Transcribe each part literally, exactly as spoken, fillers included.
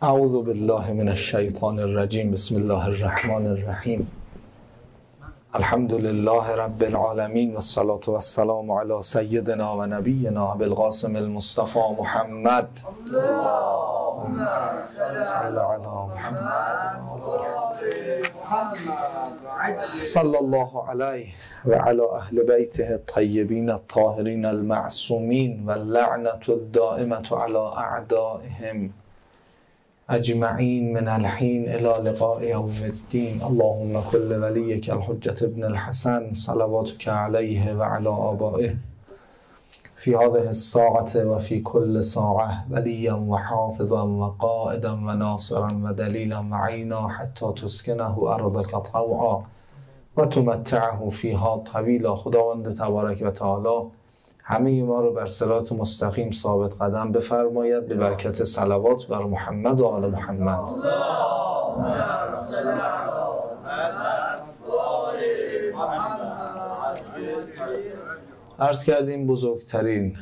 اعوذ بالله من الشیطان الرجیم. بسم الله الرحمن الرحیم. الحمد لله رب العالمین و الصلاة و السلام علی سیدنا و نبینا ابوالقاسم المصطفى محمد. اللهم صل علی محمد صلی الله علیه و علی اهل بیته الطیبین الطاهرین المعصومین و اللعنة الدائمة علی اعدائهم اجمعین من الحین الی لقاء یوم الدین. اللهم کل ولیک الحجة ابن الحسن صلواتک علیه و علی آبائه فی هذه الساعة و فی کل ساعة ولیا و حافظا و قائدا و ناصرا و دلیلا و عینا حتی تسکنه ارضک طوعا و تمتعه فیها طویلا. خداوند تبارک و تعالی همه ما رو بر صراط مستقیم ثابت قدم بفرماید به برکت صلوات بر محمد و آل محمد. عرض کردیم بزرگترین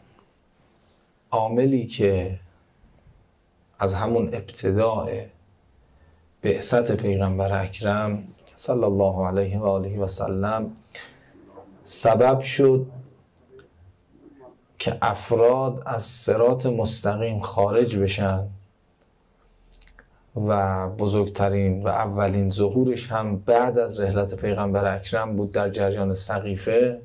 عاملی که از همون ابتداء بعثت پیغمبر اکرم صلی الله علیه و آله و سلم سبب شد که افراد از صراط مستقیم خارج بشن و بزرگترین و اولین ظهورش هم بعد از رحلت پیغمبر اکرم بود در جریان سقیفه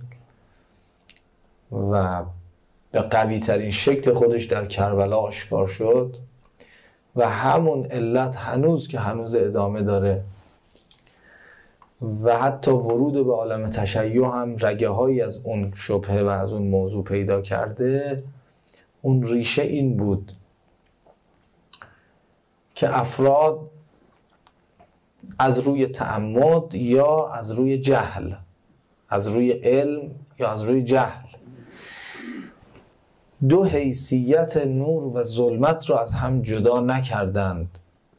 و به قوی ترین شکل خودش در کربلا آشکار شد و همون علت هنوز که هنوز ادامه داره و حتی ورود به عالم تشیع هم رگه هایی از اون شبهه و از اون موضوع پیدا کرده. اون ریشه این بود که افراد از روی تعمد یا از روی جهل، از روی علم یا از روی جهل، دو حیثیت نور و ظلمت رو از هم جدا نکردند.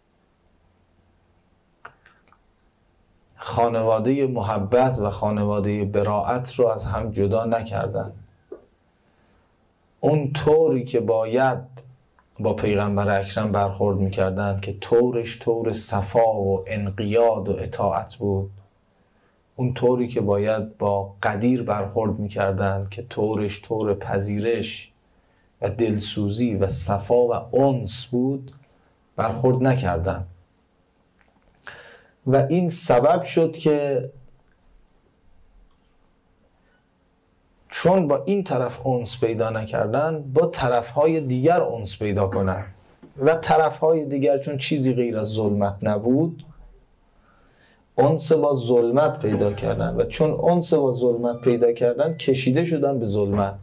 خانواده محبت و خانواده براءت رو از هم جدا نکردن. اون طوری که باید با پیغمبر اکرم برخورد میکردن که طورش طور صفا و انقیاد و اطاعت بود، اون طوری که باید با قدیر برخورد میکردن که طورش طور پذیرش و دلسوزی و صفا و انس بود، برخورد نکردن. و این سبب شد که چون با این طرف انس پیدا نکردن، با طرفهای دیگر انس پیدا کنن و طرفهای دیگر چون چیزی غیر از ظلمت نبود، انس با ظلمت پیدا کردن و چون انس با ظلمت پیدا کردن کشیده شدن به ظلمت.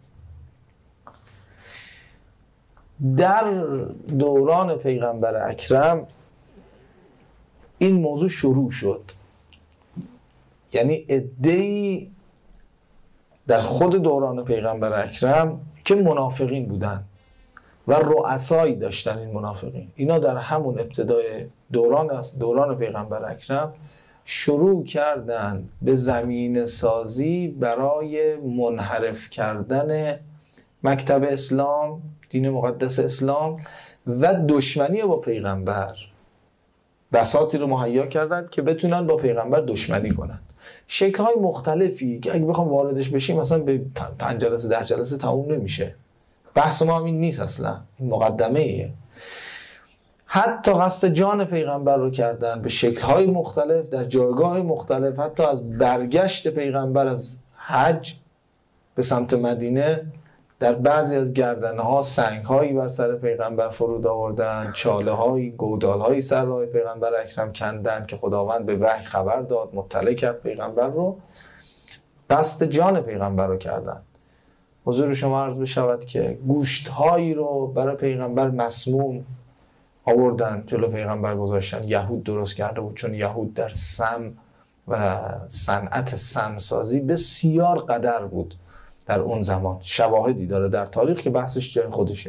در دوران پیغمبر اکرم این موضوع شروع شد، یعنی عده‌ای در خود دوران پیغمبر اکرم که منافقین بودن و رؤسایی داشتن. این منافقین اینا در همون ابتدای دوران از دوران پیغمبر اکرم شروع کردن به زمین سازی برای منحرف کردن مکتب اسلام، دین مقدس اسلام، و دشمنی با پیغمبر. بساطی رو مهیا کردن که بتونن با پیغمبر دشمنی کنن. شکل‌های مختلفی که اگه بخوام واردش بشیم مثلا به پنج جلسه ده جلسه تموم نمیشه. بحث ما هم این نیست، اصلا این مقدمه ایه. حتی قصد جان پیغمبر رو کردن به شکل‌های مختلف در جایگاه مختلف. حتی از برگشت پیغمبر از حج به سمت مدینه در بعضی از گردنها سنگ‌هایی بر سر پیغمبر فرود آوردن، چاله‌هایی، گودال‌هایی سر راه پیغمبر اکرم کندند که خداوند به وحی خبر داد، مطلع کرد پیغمبر رو. قصد جان پیغمبر رو کردن. حضور شما عرض بشود که گوشت‌هایی رو برای پیغمبر مسموم آوردن جلو پیغمبر گذاشتن. یهود درست کرده بود، چون یهود در سم و صنعت سمسازی بسیار قدر بود در اون زمان. شواهدی داره در تاریخ که بحثش جای خودشه.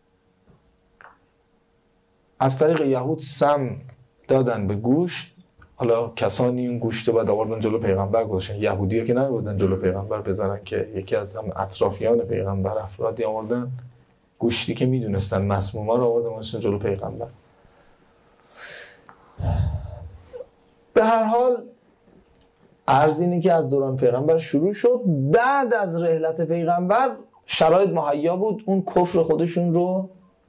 از طریق یهود سم دادن به گوشت حالا کسانی این گوشت رو بعد آوردن جلو پیغمبر گذاشتن، یهودی‌ها که نمی‌بودن جلو پیغمبر بذارن، که یکی از هم اطرافیان پیغمبر افرادی آوردن گوشتی که میدونستن مسموما رو آوردن گذاشتن جلو پیغمبر. به هر حال عرض اینه که از دوران پیغمبر شروع شد. بعد از رحلت پیغمبر شرایط مهیا بود، اون کفر خودشون رو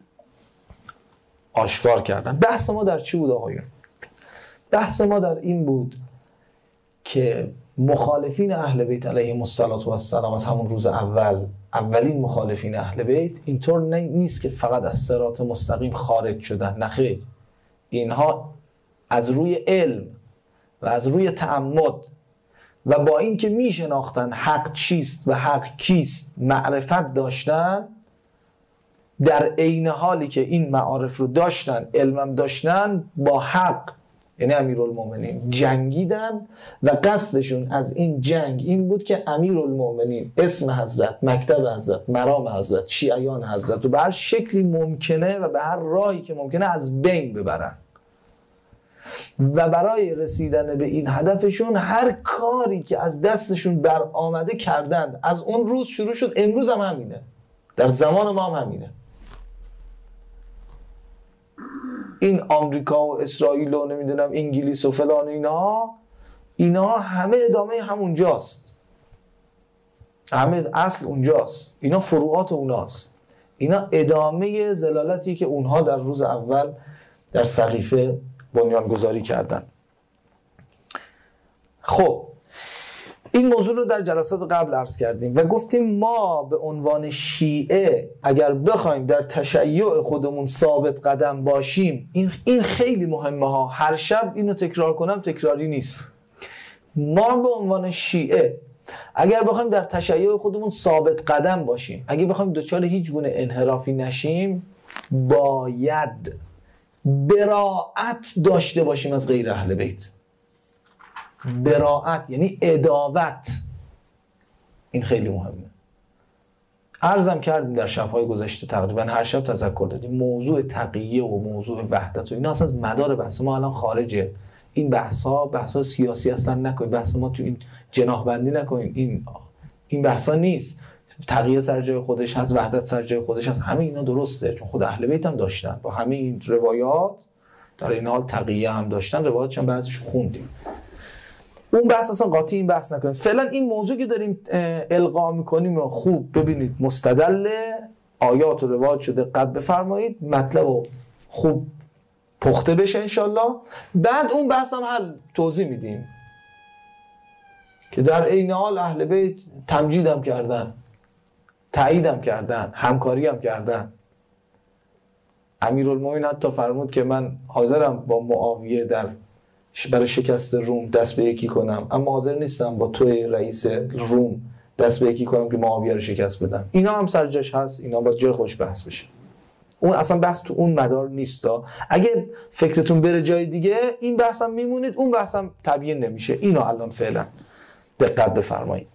آشکار کردن. بحث ما در چی بود آقایون؟ بحث ما در این بود که مخالفین اهل بیت علیهم السلام از همون روز اول، اولین مخالفین اهل بیت، اینطور نیست که فقط از صراط مستقیم خارج شدن، نه خیر، اینها از روی علم و از روی تعمد و با این که می شناختن حق چیست و حق کیست، معرفت داشتن، در عین حالی که این معارف رو داشتن، علمم داشتن، با حق یعنی امیرالمومنین جنگیدن و قصدشون از این جنگ این بود که امیرالمومنین، اسم حضرت، مکتب حضرت، مرام حضرت، شیعیان حضرت رو به هر شکلی ممکنه و به هر راهی که ممکنه از بین ببرن و برای رسیدن به این هدفشون هر کاری که از دستشون بر آمده کردند. از اون روز شروع شد، امروز هم همینه، در زمان ما هم همینه. این آمریکا و اسرائیل و نمیدونم انگلیس و فلان، اینا اینا همه ادامه همونجاست، همه اصل اونجاست، اینا فروعات اوناست، اینا ادامه زلالتی که اونها در روز اول در سقیفه بنیانگذاری کردن. خب این موضوع رو در جلسات قبل عرض کردیم و گفتیم ما به عنوان شیعه اگر بخوایم در تشیع خودمون ثابت قدم باشیم، این این خیلی مهمه ها، هر شب اینو تکرار کنم تکراری نیست. ما به عنوان شیعه اگر بخوایم در تشیع خودمون ثابت قدم باشیم، اگر بخوایم دچار هیچ گونه انحرافی نشیم، باید براءت داشته باشیم از غیر اهل بیت. براءت یعنی عداوت. این خیلی مهمه. عرضم کردیم در شب‌های گذشته، تقریبا هر شب تذکر دادیم، موضوع تقیه و موضوع وحدت و اینا اصلا از مدار بحث ما الان خارجه. این بحث‌ها بحث‌ها سیاسی اصلا نکنید، بحث ما تو این جناح بندی نکنید، این این بحثا نیست. تقیه سر جای خودش هست، وحدت سر جای خودش هست، همه اینا درسته، چون خود اهل بیت هم داشتن با همه این روایات، در این حال تقیه هم داشتن، روایاتش هم بعضیش خوندیم. اون بحث اصلا قاطی این بحث نکنید. فعلا این موضوع که داریم القا میکنیم و خوب ببینید، مستدل آیات و روایات شده، دقت بفرمایید، مطلب و خوب پخته بشه انشالله. بعد اون بحث هم حل توضیح میدیم که در عین حال اهل بیت تمجیدم کردن، تاییدم کردن، همکاری هم کردن. امیرالمومنین حتی فرمود که من حاضرم با معاویه در برای شکست روم دست به یکی کنم، اما حاضر نیستم با توی رئیس روم دست به یکی کنم که معاویه رو شکست بدم. اینا هم سر جاش هست، اینا با جای خوش بحث بشه. اون اصلا بحث تو اون مدار نیستا. اگه فکرتون بره جای دیگه این بحث هم میمونید، اون بحث هم تبیین نمیشه. اینو الان فعلا دقت بفرمایید.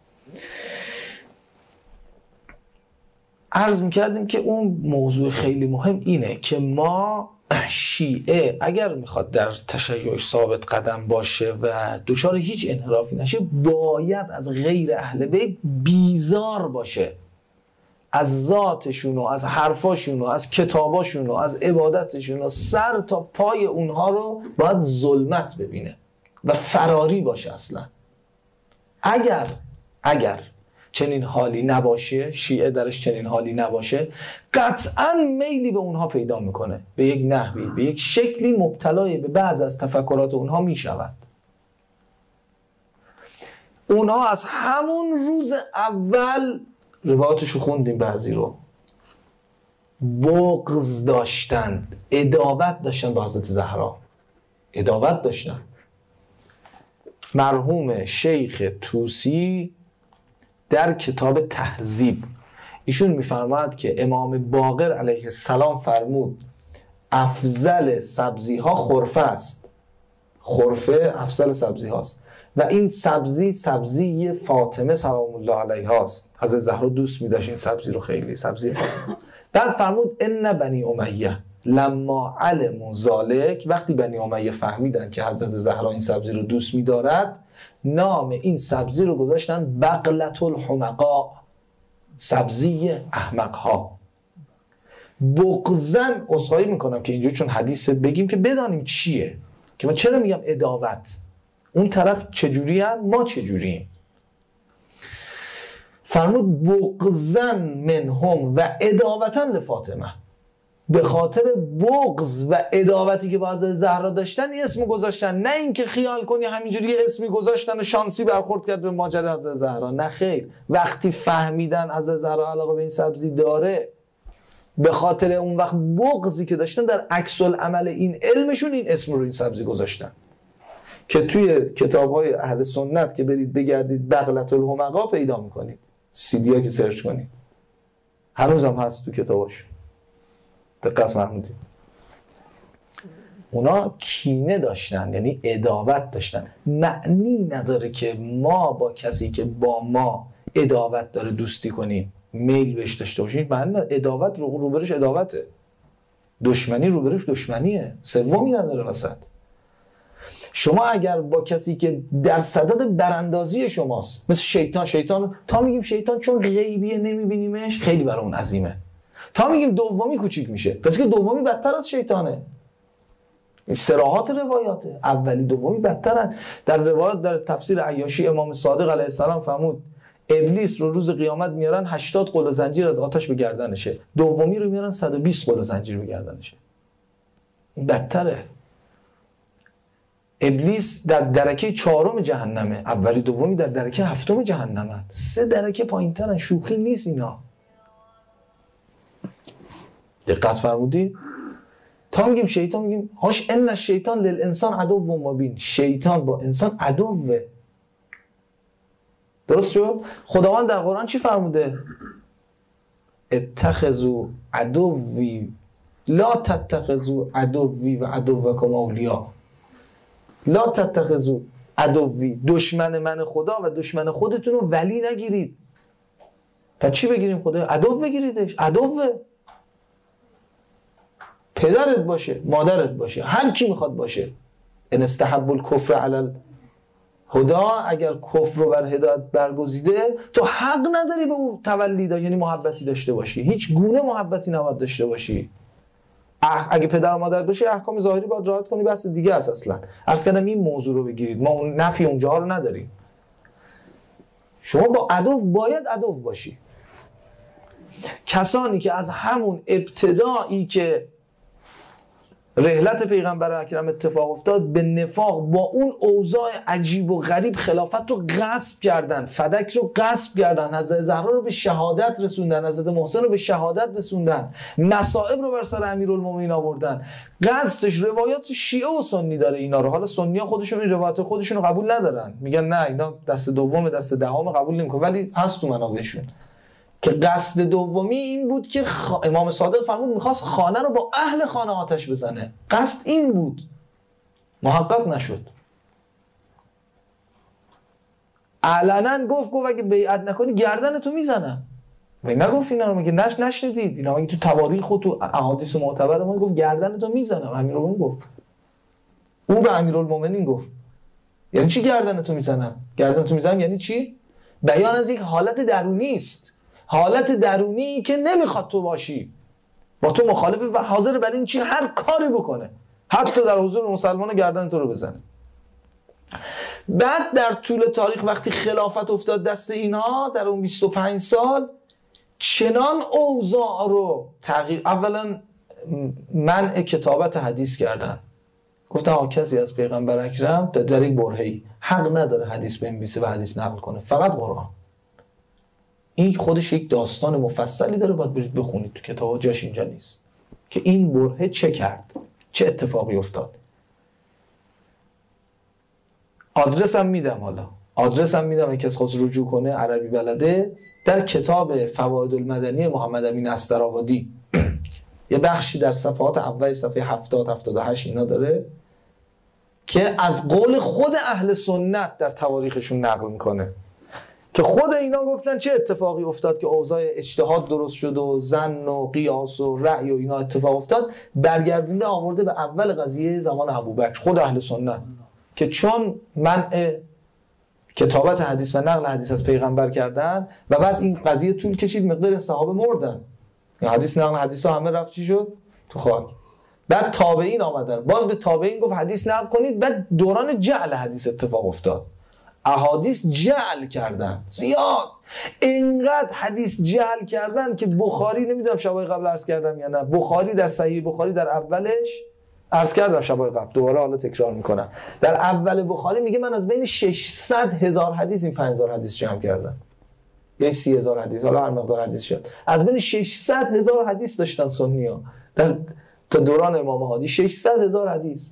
عرض میکردیم که اون موضوع خیلی مهم اینه که ما شیعه اگر میخواد در تشیعش ثابت قدم باشه و دچار هیچ انحرافی نشه، باید از غیر اهل بیت بیزار باشه، از ذاتشون و از حرفاشون و از کتاباشون و از عبادتشون و سر تا پای اونها رو باید ظلمت ببینه و فراری باشه. اصلا اگر اگر چنین حالی نباشه، شیعه درش چنین حالی نباشه، قطعاً میلی به اونها پیدا میکنه، به یک نحوی، به یک شکلی مبتلای به بعض از تفکرات اونها میشود. اونها از همون روز اول، روایاتشو خوندیم بعضی رو، بغض داشتن، عداوت داشتن به حضرت زهرا، عداوت داشتن. مرحوم شیخ طوسی در کتاب تهذیب ایشون میفرماید که امام باقر علیه السلام فرمود افضل سبزی ها خرفه است، خرفه افضل سبزی هاست و این سبزی سبزی فاطمه سلام الله علیها است. حضرت زهرا دوست می داشت این سبزی رو خیلی، سبزی فاطمه. بعد فرمود ان بنی امیه، لما علموا ذالک، وقتی بنی امیه فهمیدن که حضرت زهرا این سبزی رو دوست می‌دارد، نام این سبزی رو گذاشتن بغلة الحمقاء، سبزی احمق‌ها. بغضن، عذرخواهی میکنم که اینجا چون حدیث بگیم که بدانیم چیه، که من چرا میگم اداوت، اون طرف چجوری هم ما چجوریم. فرمود بغضن منهم و اداوتا لفاطمه، به خاطر بغض و اداوتی که با حضرت زهرا داشتن این اسمو گذاشتن، نه اینکه خیال کنی همینجوری اسمی گذاشتن و شانسی برخورد کرد به ماجرای حضرت زهرا، نه خیر. وقتی فهمیدن حضرت زهرا علاقه به این سبزی داره، به خاطر اون وقت بغضی که داشتن در عکس العمل این علمشون این اسم رو این سبزی گذاشتن، که توی کتاب‌های اهل سنت که برید بگردید بغلة الحمقاء پیدا میکنید، سیدیا که سرچ کنید هنوز هم هست تو کتاباش. دقت فرمودید. اونا کینه داشتن، یعنی عداوت داشتن. معنی نداره که ما با کسی که با ما عداوت داره دوستی کنیم، میل بهش داشته باشیم. معنی عداوت رو روبروش عداوته، دشمنی روبروش دشمنیه، سومی نداره وسط. شما اگر با کسی که در صدد براندازی شماست، مثل شیطان، شیطان تا میگیم شیطان چون غیبیه نمیبینیمش خیلی برای اون عظیمه، تا میگیم دومی کوچیک میشه، پس که دومی بدتر از شیطانه. این صراحات روایاته، اولی دومی بدترن. در روایات در تفسیر عیاشی امام صادق علیه السلام فرمود ابلیس رو روز قیامت میارن هشتاد قل و زنجیر از آتش به گردنشه، دومی رو میارن صد و بیست قل و زنجیر به گردنشه. این بدتره. ابلیس در درکه چهارم جهنمه، اولی دومی در درکه هفتم جهنمه، سه درکه پایین‌ترن. شوخی نیست اینا. دقت فرمودید؟ تا میگیم شیطان، میگیم هاش ان الشیطان للانسان عدو مبین، شیطان با انسان عدوه. درست شد؟ خداوند در قرآن چی فرموده؟ اتخذوا عدوی لا تتخذوا عدوی و عدوکم اولیاء. لا تتخذوا عدوی، دشمن من خدا و دشمن خودتون رو ولی نگیرید. پس چی بگیریم؟ خدا عدو بگیریدش. عدوه، پدرت باشه، مادرت باشه، هر کی میخواد باشه. ان استحب الکفر علی الهدا، اگر کفر رو بر هدایت برگزیده تو حق نداری به اون تولی دا، یعنی محبتی داشته باشی، هیچ گونه محبتی نباید داشته باشی. اگه پدر و مادرت باشه احکام ظاهری باید رعایت کنی، بس دیگه است. اصلا عرض کردم این موضوع رو بگیرید، ما اون نفی اونجا رو نداریم. شما با عدو باید عدو باشی. کسانی که از همون ابتدایی که رحلت پیغمبر اکرم اتفاق افتاد به نفاق، با اون اوضاع عجیب و غریب خلافت رو غصب کردن، فدک رو غصب کردن، حضرت زهرا رو به شهادت رسوندن، حضرت محسن رو به شهادت رسوندن، مصائب رو بر سر امیرالمومنین آوردن. قصدش روایات شیعه و سنی داره اینا رو. حالا سنی‌ها خودشون این روایات خودشون رو قبول ندارن، میگن نه اینا دست دوم دست دهم قبول نمی‌کنه، ولی هست تو منابعشون که قصد دومی این بود که خ... امام صادق فرمود میخواست خانه رو با اهل خانه آتش بزنه. قصد این بود، محقق نشد. علنا گفت گفت اگه بیعت نکنی گردن تو میزنم. و نگفت اینا رو، میگه نش نشنیدید اینا، میگه تو تواریخ و تو احادیث معتبر ما گفت گردن تو میزنم. امیرالمومنین گفت، او به امیرالمومنین گفت یعنی چی گردن تو میزنم؟ گردن تو میزنم یعنی چی؟ بیان از یک حالت درونی است، حالت درونی که نمیخواد تو باشی، با تو مخالفه و حاضر بر این چی هر کاری بکنه، حتی در حضور مسلمان گردن تو رو بزنه. بعد در طول تاریخ وقتی خلافت افتاد دست اینها در اون بیست و پنج سال، چنان اوضاع رو تغییر، اولا منع کتابت حدیث کردن، گفتن ها کسی از پیغمبر اکرم در یک برهه‌ای حق نداره حدیث بنویسه و حدیث نقل کنه، فقط قرآن. این خودش یک داستان مفصلی داره، باید برید بخونید تو کتاب، جاش اینجا نیست که این برهه چه کرد، چه اتفاقی افتاد. آدرسم میدم، حالا آدرسم میدم اگه کسی خواست رجوع کنه، عربی بلده، در کتاب فواید المدنی محمد امین استرآبادی یه بخشی در صفحات اول صفحه هفتاد هفتاد و هشت اینا داره که از قول خود اهل سنت در تواریخشون نقل میکنه که خود اینا گفتن چه اتفاقی افتاد که اوضاع اجتهاد درست شد و ظن و قیاس و رأی و اینا اتفاق افتاد، برگردونده آورده به اول قضیه زمان ابوبکر، خود اهل سنت، که چون منع کتابت حدیث و نقل حدیث از پیغمبر کردن و بعد این قضیه طول کشید، مقدار صحابه مردن، یا حدیث نقل حدیث ها همه رفت چی شد؟ تو خاک. بعد تابعین آمدن، باز به تابعین گفت حدیث نقل کنید. بعد دوران جعل حدیث اتفاق افتاد، احادیث جعل کردن زیاد، اینقدر حدیث جعل کردن که بخاری، نمیدونم شبای قبل عرض کردم یا نه، بخاری در صحیح بخاری در اولش عرض کردم شبای قبل، دوباره حالا تکرار میکنم، در اول بخاری میگه من از بین ششصد هزار حدیث این پنج هزار حدیث جمع کردم، یعنی سی هزار حدیث، حالا هر مقدار حدیث شد، از بین ششصد هزار حدیث داشتن سنی‌ها در تا دوران امام هادی، ششصد هزار حدیث.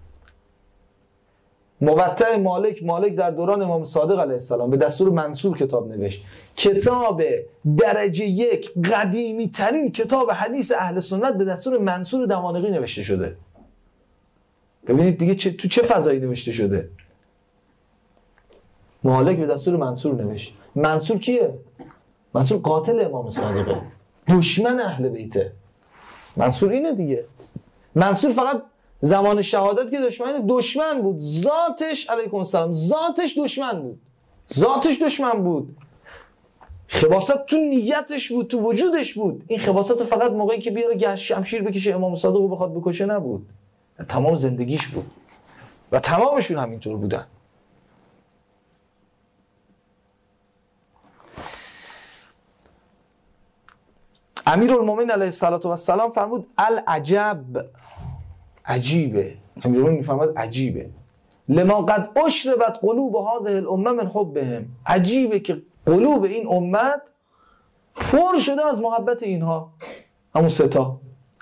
موطأ مالک مالک در دوران امام صادق علیه السلام به دستور منصور کتاب نوشت، کتاب درجه یک قدیمی ترین کتاب حدیث اهل سنت به دستور منصور دمانقی نوشته شده. ببینید دیگه چه تو چه فضایی نوشته شده. مالک به دستور منصور نوشت. منصور کیه؟ منصور قاتل امام صادقه، دشمن اهل بیته. منصور اینه دیگه. منصور فقط زمان شهادت که دشمن دشمن بود، ذاتش علیکم السلام ذاتش دشمن بود، ذاتش دشمن بود، خباثت تو نیتش بود، تو وجودش بود. این خباثت فقط موقعی که بیاره گشت شمشیر بکشه امام صادق رو بخواد بکشه نبود، تمام زندگیش بود و تمامشون همینطور بودن. امیرالمومنین علیه السلام فرمود العجب، عجیبه، امیرالمومنین میفرماد عجیبه، لما قد اشربت قلوب هذه الامه من حبهم، عجیبه که قلوب این امت پر شده از محبت اینها، همون ستا،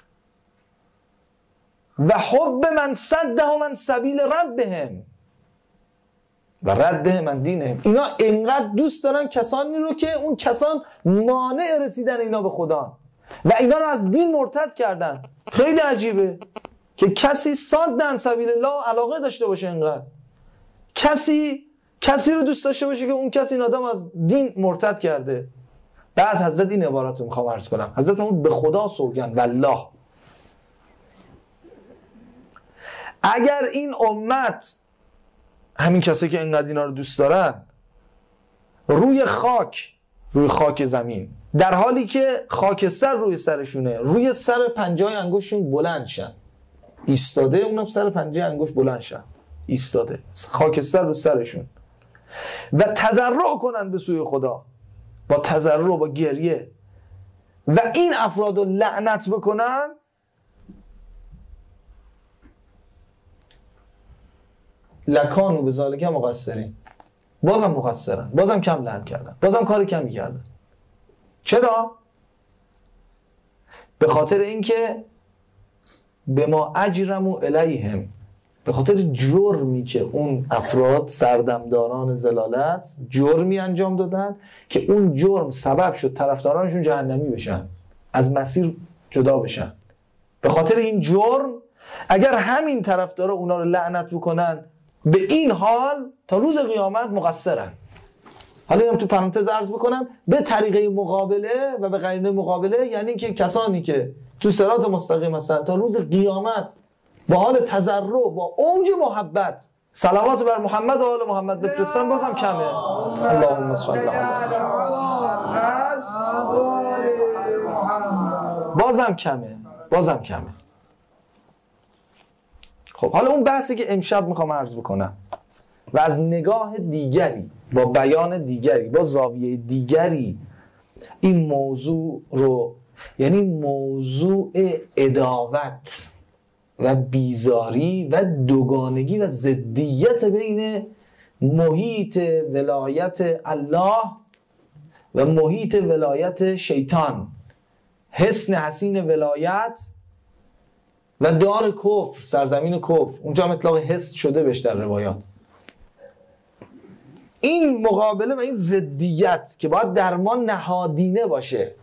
و حب من صده من سبیل ربهم و رده من دینهم. اینا اینقدر دوست دارن کسانی رو که اون کسان مانع رسیدن اینا به خدا و اینا رو از دین مرتد کردن. خیلی عجیبه که کسی صادن سبیل الله علاقه داشته باشه، اینقدر کسی کسی رو دوست داشته باشه که اون کسی این آدم از دین مرتد کرده. بعد حضرت این عبارت رو میخوام عرض کنم، حضرت اون به خدا سوگند والله اگر این امت، همین کسی که اینقدر اینا رو دوست دارن، روی خاک روی خاک زمین در حالی که خاکستر روی سرشونه، روی سر پنجه های انگشتشون بلند شن ایستاده، اونم سر پنجه انگشت بلند شن ایستاده، خاکستر رو سرشون، و تضرع کنن به سوی خدا با تضرع، با گریه، و این افراد رو لعنت بکنن، لکانو به ذالک مقصرین، بازم مقصرن، بازم کم لعن کردن، بازم کار کمی کردن. چرا؟ به خاطر اینکه به ما اجرمو الیهم، به خاطر جرمی که اون افراد سردمداران زلالت جرمی انجام دادن که اون جرم سبب شد طرفدارانشون جهنمی بشن، از مسیر جدا بشن. به خاطر این جرم اگر همین طرفدارا اونا رو لعنت بکنن به این حال، تا روز قیامت مقصرن. حالا اینم تو پرانتز عرض بکنم، به طریقه مقابله و به قرینه مقابله، یعنی که کسانی که تو صراط مستقیم هستن تا روز قیامت با حال تضرع، با اوج محبت صلوات بر محمد و آل محمد بفرستن، بازم کمه. اللهم صل علی بازم کمه، بازم کمه. خب حالا اون بحثی که امشب میخوام عرض بکنم و از نگاه دیگری، با بیان دیگری، با زاویه دیگری این موضوع رو، یعنی موضوع عداوت و بیزاری و دوگانگی و ضدیت بین محیط ولایت الله و محیط ولایت شیطان، حصن حصین ولایت و دار کفر، سرزمین کفر، اونجا هم اطلاق حصن شده بهش در روایات. این مقابله و این ضدیت که باید در ما نهادینه باشه،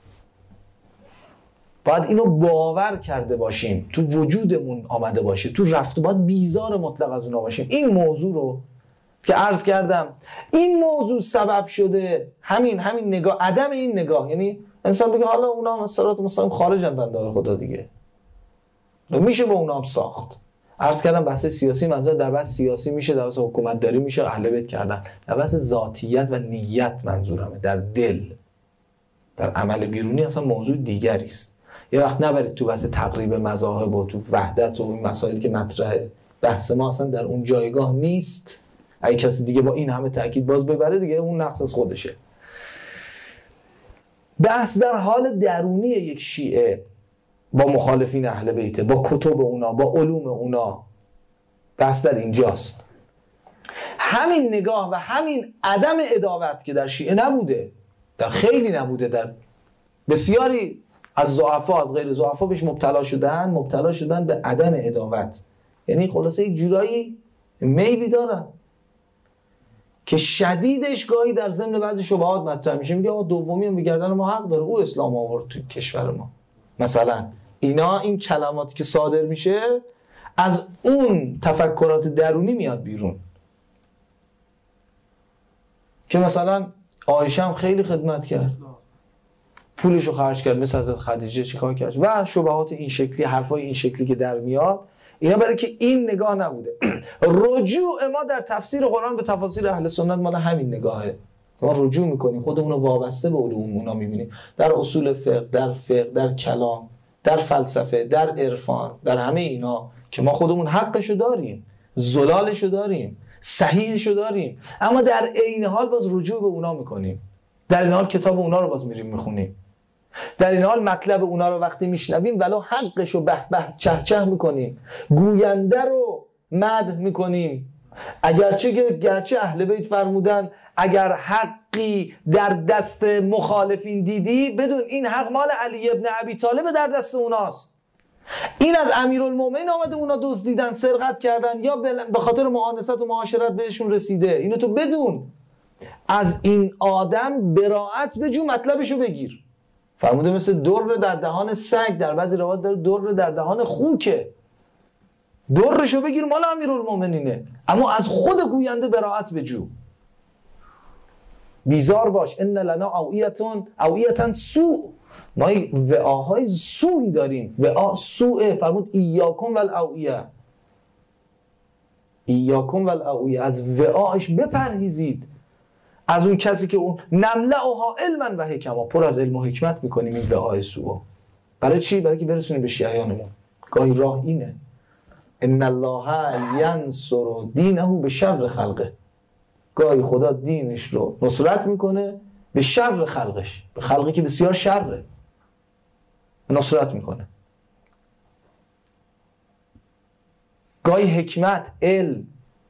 باید اینو باور کرده باشیم، تو وجودمون آمده باشه، تو رفت، باید بیزار مطلق از اونا باشیم. این موضوع رو که عرض کردم این موضوع سبب شده همین همین نگاه، عدم این نگاه، یعنی انسان بگه حالا اونا هم از صراط مستقیم خارجن بنده خدا دیگه، میشه با اونا هم ساخت. عرض کردم بحث سیاسی منظور در بحث سیاسی میشه، در بحث حکومت داری میشه اهل بیت کردن، در بحث ذاتیت و نیت منظورمه، در دل، در عمل بیرونی اصلا موضوع دیگری است. یه وقت نبرید تو بحث تقریب مذاهب و تو وحدت و این مسائلی که مطرحه، بحث ما اصلا در اون جایگاه نیست. اگه کسی دیگه با این همه تاکید باز ببره دیگه اون نقص از خودشه. بحث در حال درونی یک شیعه با مخالفین اهل بیت، با کتب اونا، با علوم اونا، بحث در اینجاست. همین نگاه و همین عدم عداوت که در شیعه نبوده، در خیلی نبوده، در بسیاری از ضعفا از غیر ضعفا بهش مبتلا شدن، مبتلا شدن به عدم عداوت. یعنی خلاصه یک جورایی میلی دارن که شدیدش گاهی در ضمن بعضی شبهات مطرح میشه، میگه آقا دومی هم بگردن ما حق داره، او اسلام آورد تو کشور ما. مثلا اینا این کلماتی که صادر میشه از اون تفکرات درونی میاد بیرون، که مثلا عایشه هم خیلی خدمت کرد، پولشو خرج کرد، مثل حضرت خدیجه چیکار کرد و شبهات این شکلی، حرفای این شکلی که در میاد، اینا برای که این نگاه نبوده. رجوع ما در تفسیر قرآن به تفاسیر اهل سنت مال همین نگاهه. ما رجوع میکنیم، خودمون رو وابسته به علوم اونا میبینیم، در اصول فقه، در فقه، در کلام، در فلسفه، در عرفان، در همه اینا که ما خودمون حقشو داریم، زلالشو داریم، صحیحشو داریم، اما در عین حال باز رجوع به اونا میکنیم، در این حال کتاب اونا رو باز میریم میخونیم، در این حال مطلب اونا رو وقتی میشنویم ولو حقش رو به به چه چه میکنیم، گوینده رو مدح میکنیم، اگرچه گرچه اهل بیت فرمودن اگر حقی در دست مخالفین دیدی بدون این حق مال علی ابن ابی طالب در دست اوناست. این از امیرالمومنین آمده اونا دزدیدن، سرقت کردن یا به خاطر معانست و معاشرت بهشون رسیده، اینو تو بدون، از این آدم براءت بجو، مطلبشو بگیر. فرموده مثل در در دهان سگ، در بعضی روایات داره در در دهان خوکه، درشو بگیر مال امیرالمومنینه، اما از خود گوینده براءت بجو. بیزار باش، ان لنا اوعیتون اوعیتن سوء، ما وعاهای سوئی داریم، وعا سوء. فرمود ایاکم والاوعیه، ایاکم والاوعیه، از وعاش بپرهیزید، از اون کسی که اون نملأها علما و حکما، پر از علم و حکمت میکنیم این وعای سوء. برای چی؟ برای که برسونیم به شیعیانمون. گاهی راه اینه، ان الله ینصر دینه به شر خلقه، گاهی خدا دینش رو نصرت میکنه به شر خلقش، به خلقی که بسیار شره نصرت میکنه. گاهی حکمت، علم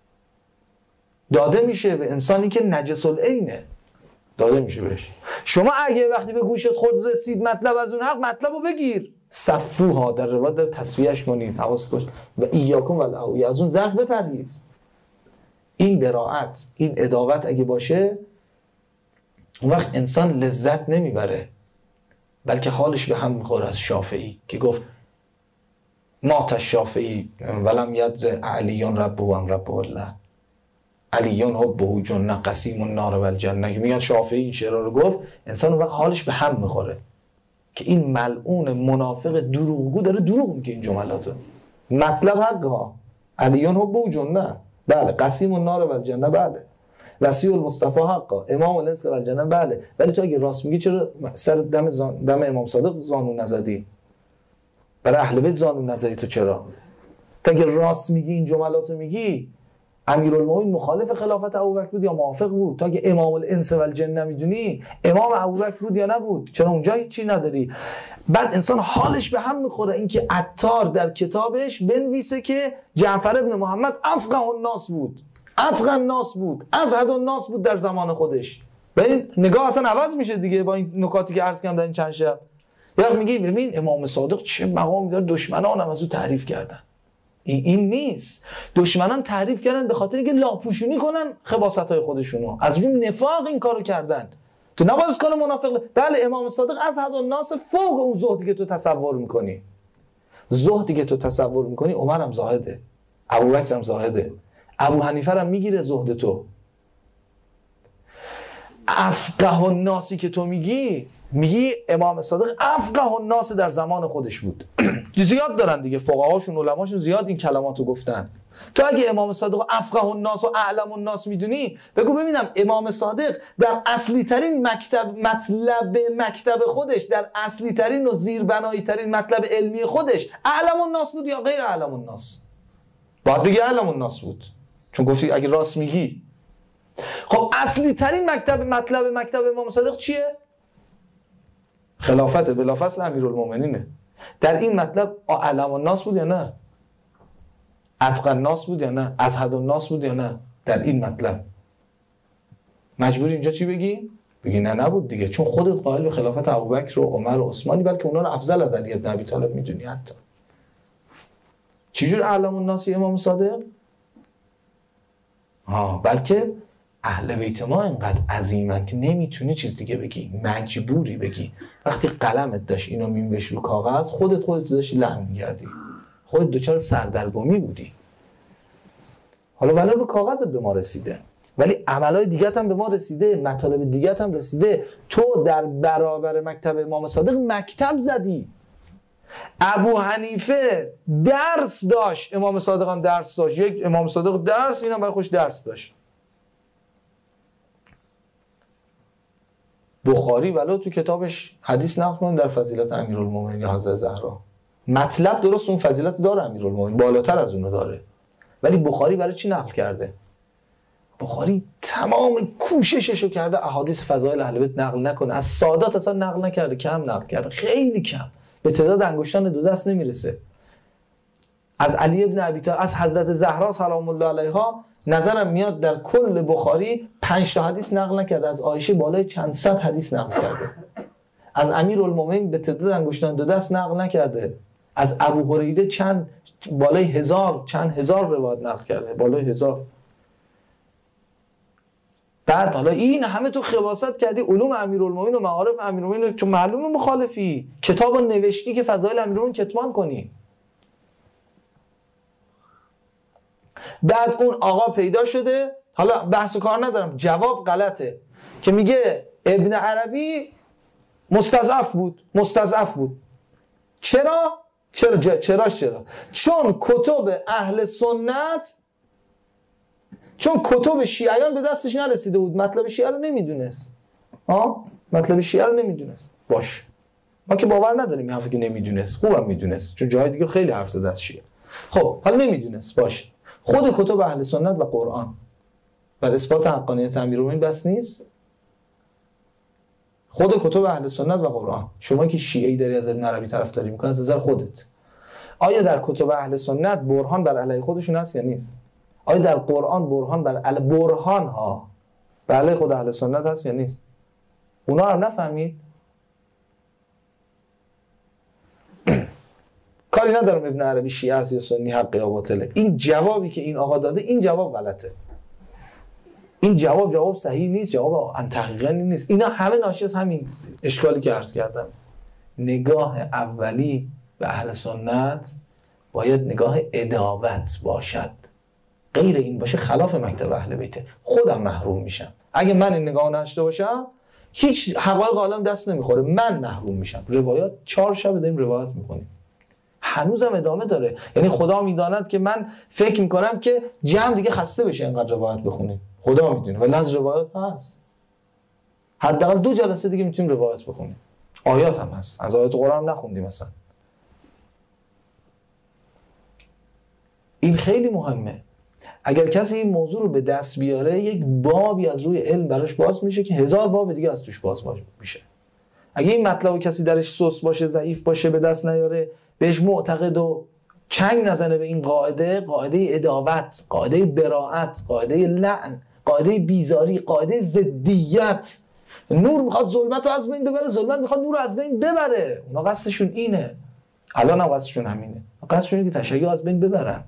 داده میشه به انسانی که نجس العینه، داده میشه بهش. شما اگه وقتی به گوشت خود رسید مطلب از اون حق، مطلب رو بگیر، صفوها در روایت در تصفیهش کنید، حواست باش، و ایاکم والاوعیه، از اون زخم بپرهیز. این براءت، این عداوت اگه باشه، اون وقت انسان لذت نمیبره، بلکه حالش به هم میخوره. از شافعی که گفت مات الشافعی ولم یدر علیون ربه و ام ربه الله، علیون حبه جنه قسیم النار و الجنه، که میگن شافعی این شعرها رو گفت، انسان اون وقت حالش به هم میخوره که این ملعون منافق دروغگو داره دروغ میگه. این جملاتو مطلب حق ها، علیون حبه جنه، بله، قسیم النار و الجنه، بله، وصی المصطفى حقا، امام الانس و الجنه، بله، ولی تو اگه راست میگی چرا سر دم, زان... دم امام صادق زانو نزدی؟ برای اهل بیت زانو نزدی تو چرا؟ تو اگه راست میگی این جملاتو میگی، امیرالمومنین مخالف خلافت ابوبکر بود یا موافق بود؟ تو اگه امام الانس و الجنه میدونی، امام ابوبکر بود یا نبود؟ چرا اونجا هیچی نداری؟ بعد انسان حالش به هم میخوره. اینکه عطار در کتابش بنویسه که جعفر ابن محمد افقه الناس بود، اتقى الناس بود، ازهد الناس بود در زمان خودش. ببین نگاه اصلا عوض میشه دیگه با این نکاتی که عرض کردم در این چند شب. یا میگی ببین امام صادق چه مقامی داره، دشمنانم از او تعریف کردن. این, این نیست. دشمنان تعریف کردن به خاطر اینکه لاپوشونی کنن خباثت‌های خودشونو، از روی نفاق این کارو کردن. تو نباید کنه منافق. بله امام صادق ازهد الناس، فوق اون زهدی که تو تصور میکنی. زهدی که تو تصور میکنی عمر هم زاهده، ابوبکر هم زاهده، ابو حنیفه رو میگیره زهد تو. افقه الناسی که تو میگی، میگی امام صادق افقه الناس در زمان خودش بود. زیاد دارن دیگه فقهاشون علماشون زیاد این کلماتو گفتن. تو اگه امام صادق افقه الناس و اعلم الناس میدونی، بگو ببینم امام صادق در اصلی ترین مکتب مطلب مکتب خودش، در اصلی ترین و زیربنایی ترین مطلب علمی خودش اعلم الناس بود یا غیر اعلم الناس؟ باید بگی اعلم الناس بود، چون گفتی اگه راست میگی. خب اصلی ترین مکتب مطلب مکتب امام صادق چیه؟ خلافت بلافاصله امیرالمومنینه. در این مطلب اعلم الناس بود یا نه؟ اتقن الناس بود یا نه؟ ازهد الناس بود یا نه؟ در این مطلب مجبور اینجا چی بگی؟ بگی نه نبود دیگه، چون خودت قائل به خلافت ابوبکر و عمر و عثمانی، بلکه اونا رو افضل از علی بن ابی طالب میدونی. حتی چجور اعلم الناس امام صادق؟ ها بلکه اهل بیت ما اینقدر عظیمن که نمیتونی چیز دیگه بگی، مجبوری بگی. وقتی قلمت داشت اینو مینوشت رو کاغذ، خودت خودت داشتی لحن می‌کردی، خودت دوچار سردرگمی بودی. حالا ولی رو کاغذت به ما رسیده، ولی عملای دیگه هم به ما رسیده، مطالب دیگه هم رسیده. تو در برابر مکتب امام صادق مکتب زدی. ابو حنیفه درس داشت، امام صادق هم درس داشت. یک امام صادق درس، اینم برای خوش درس داشت. بخاری ولو تو کتابش حدیث نقل کنه در فضیلت امیرالمومنین حضرت زهرا، مطلب درست اون فضیلت داره، امیرالمومنین بالاتر از اونو داره، ولی بخاری برای چی نقل کرده؟ بخاری تمام کوشششو کرده احادیث فضایل اهل بیت نقل نکنه. از سادات اصلا نقل نکرده، کم نقل کرده، خیلی کم، به تعداد انگشتان دو دست نمیرسه. از علی ابن ابی طالب، از حضرت زهرا سلام الله علیها، نظرم میاد در کل بخاری پنج تا حدیث نقل نکرده، از عایشه بالای چند صد حدیث نقل کرده. از امیرالمومنین به تعداد انگشتان دو دست نقل نکرده. از ابو هریره چند بالای هزار چند هزار روایت نقل کرده، بالای هزار. بعد حالا این همه تو خواست کردی علوم امیرالمومنین و معارف امیرالمومنین، چون معلومه مخالفی، کتابو نوشتی که فضایل امیرالمومنین کتمان کنی. بعد اون آقا پیدا شده، حالا بحث و کار ندارم، جواب غلطه، که میگه ابن عربی مستضعف بود. مستضعف بود چرا؟ چرا چرا چرا؟ چون کتب اهل سنت، چون کتب شیعیان به دستش نرسیده بود، مطلب شیعه رو نمیدونست. ها مطلب شیعه رو نمیدونست. باش، ما که باور نداریم این حرفی که نمیدونست، خوبم میدونست، چون جای دیگه خیلی حرف زده از شیعه. خب حالا نمیدونست، باش. خود کتب اهل سنت و قرآن بر اثبات حقانیت امیرالمومنین بس نیست؟ خود کتب اهل سنت و قرآن. شما که شیعه‌ای داری از ابن عربی طرفداری می‌کنی، از نظر خودت آیا در کتب اهل سنت برهان بر علیه خودشون هست یا نیست؟ آیا در قرآن برهان بر علیه برهان ها بر علیه خود اهل سنت هست یا نیست؟ اونا رو نفهمید؟ کاری ندارم ابن عربی شیعه است یا سنی، حق یا باطله. این جوابی که این آقا داده، این جواب غلطه. این جواب جواب صحیح نیست، جواب تحقیقی نیست. اینا همه ناشی از همین اشکالی که عرض کردم. نگاه اولی به اهل سنت باید نگاه ادابت باشد. غیر این باشه خلاف مکتب اهل بیته، خودم محروم میشم. اگه من این نگاه نشته باشم، هیچ حقایق عالم دست نمیخوره، من محروم میشم. روایات چهار شب داریم روایت میکنیم، هنوزم ادامه داره. یعنی خدا میداند که من فکر میکنم که جمع دیگه خسته بشه اینقدر روایت بخونیم، خدا میدونه، ولی از روایات هست. حداقل دو جلسه دیگه میتونیم روایت بخونیم. آیات هم هست، از آیات قرآن هم نخوندیم مثلا. این خیلی مهمه. اگر کسی این موضوع رو به دست بیاره، یک بابی از روی علم براش باز میشه که هزار باب دیگه از توش باز میشه. اگه این مطلب کسی درش سوس باشه، ضعیف باشه، به دست نیاره، بهش معتقد و چنگ نزنه به این قاعده، قاعده اداوت، قاعده براءت، قاعده لعن، قاعده بیزاری، قاعده ضدیت. نور میخواد ظلمت رو از بین ببره، ظلمت میخواد نور رو از بین ببره. اونا قصدشون اینه. الان هم قصدشون همینه. قصدشون اینه که تشیع از بین ببرن.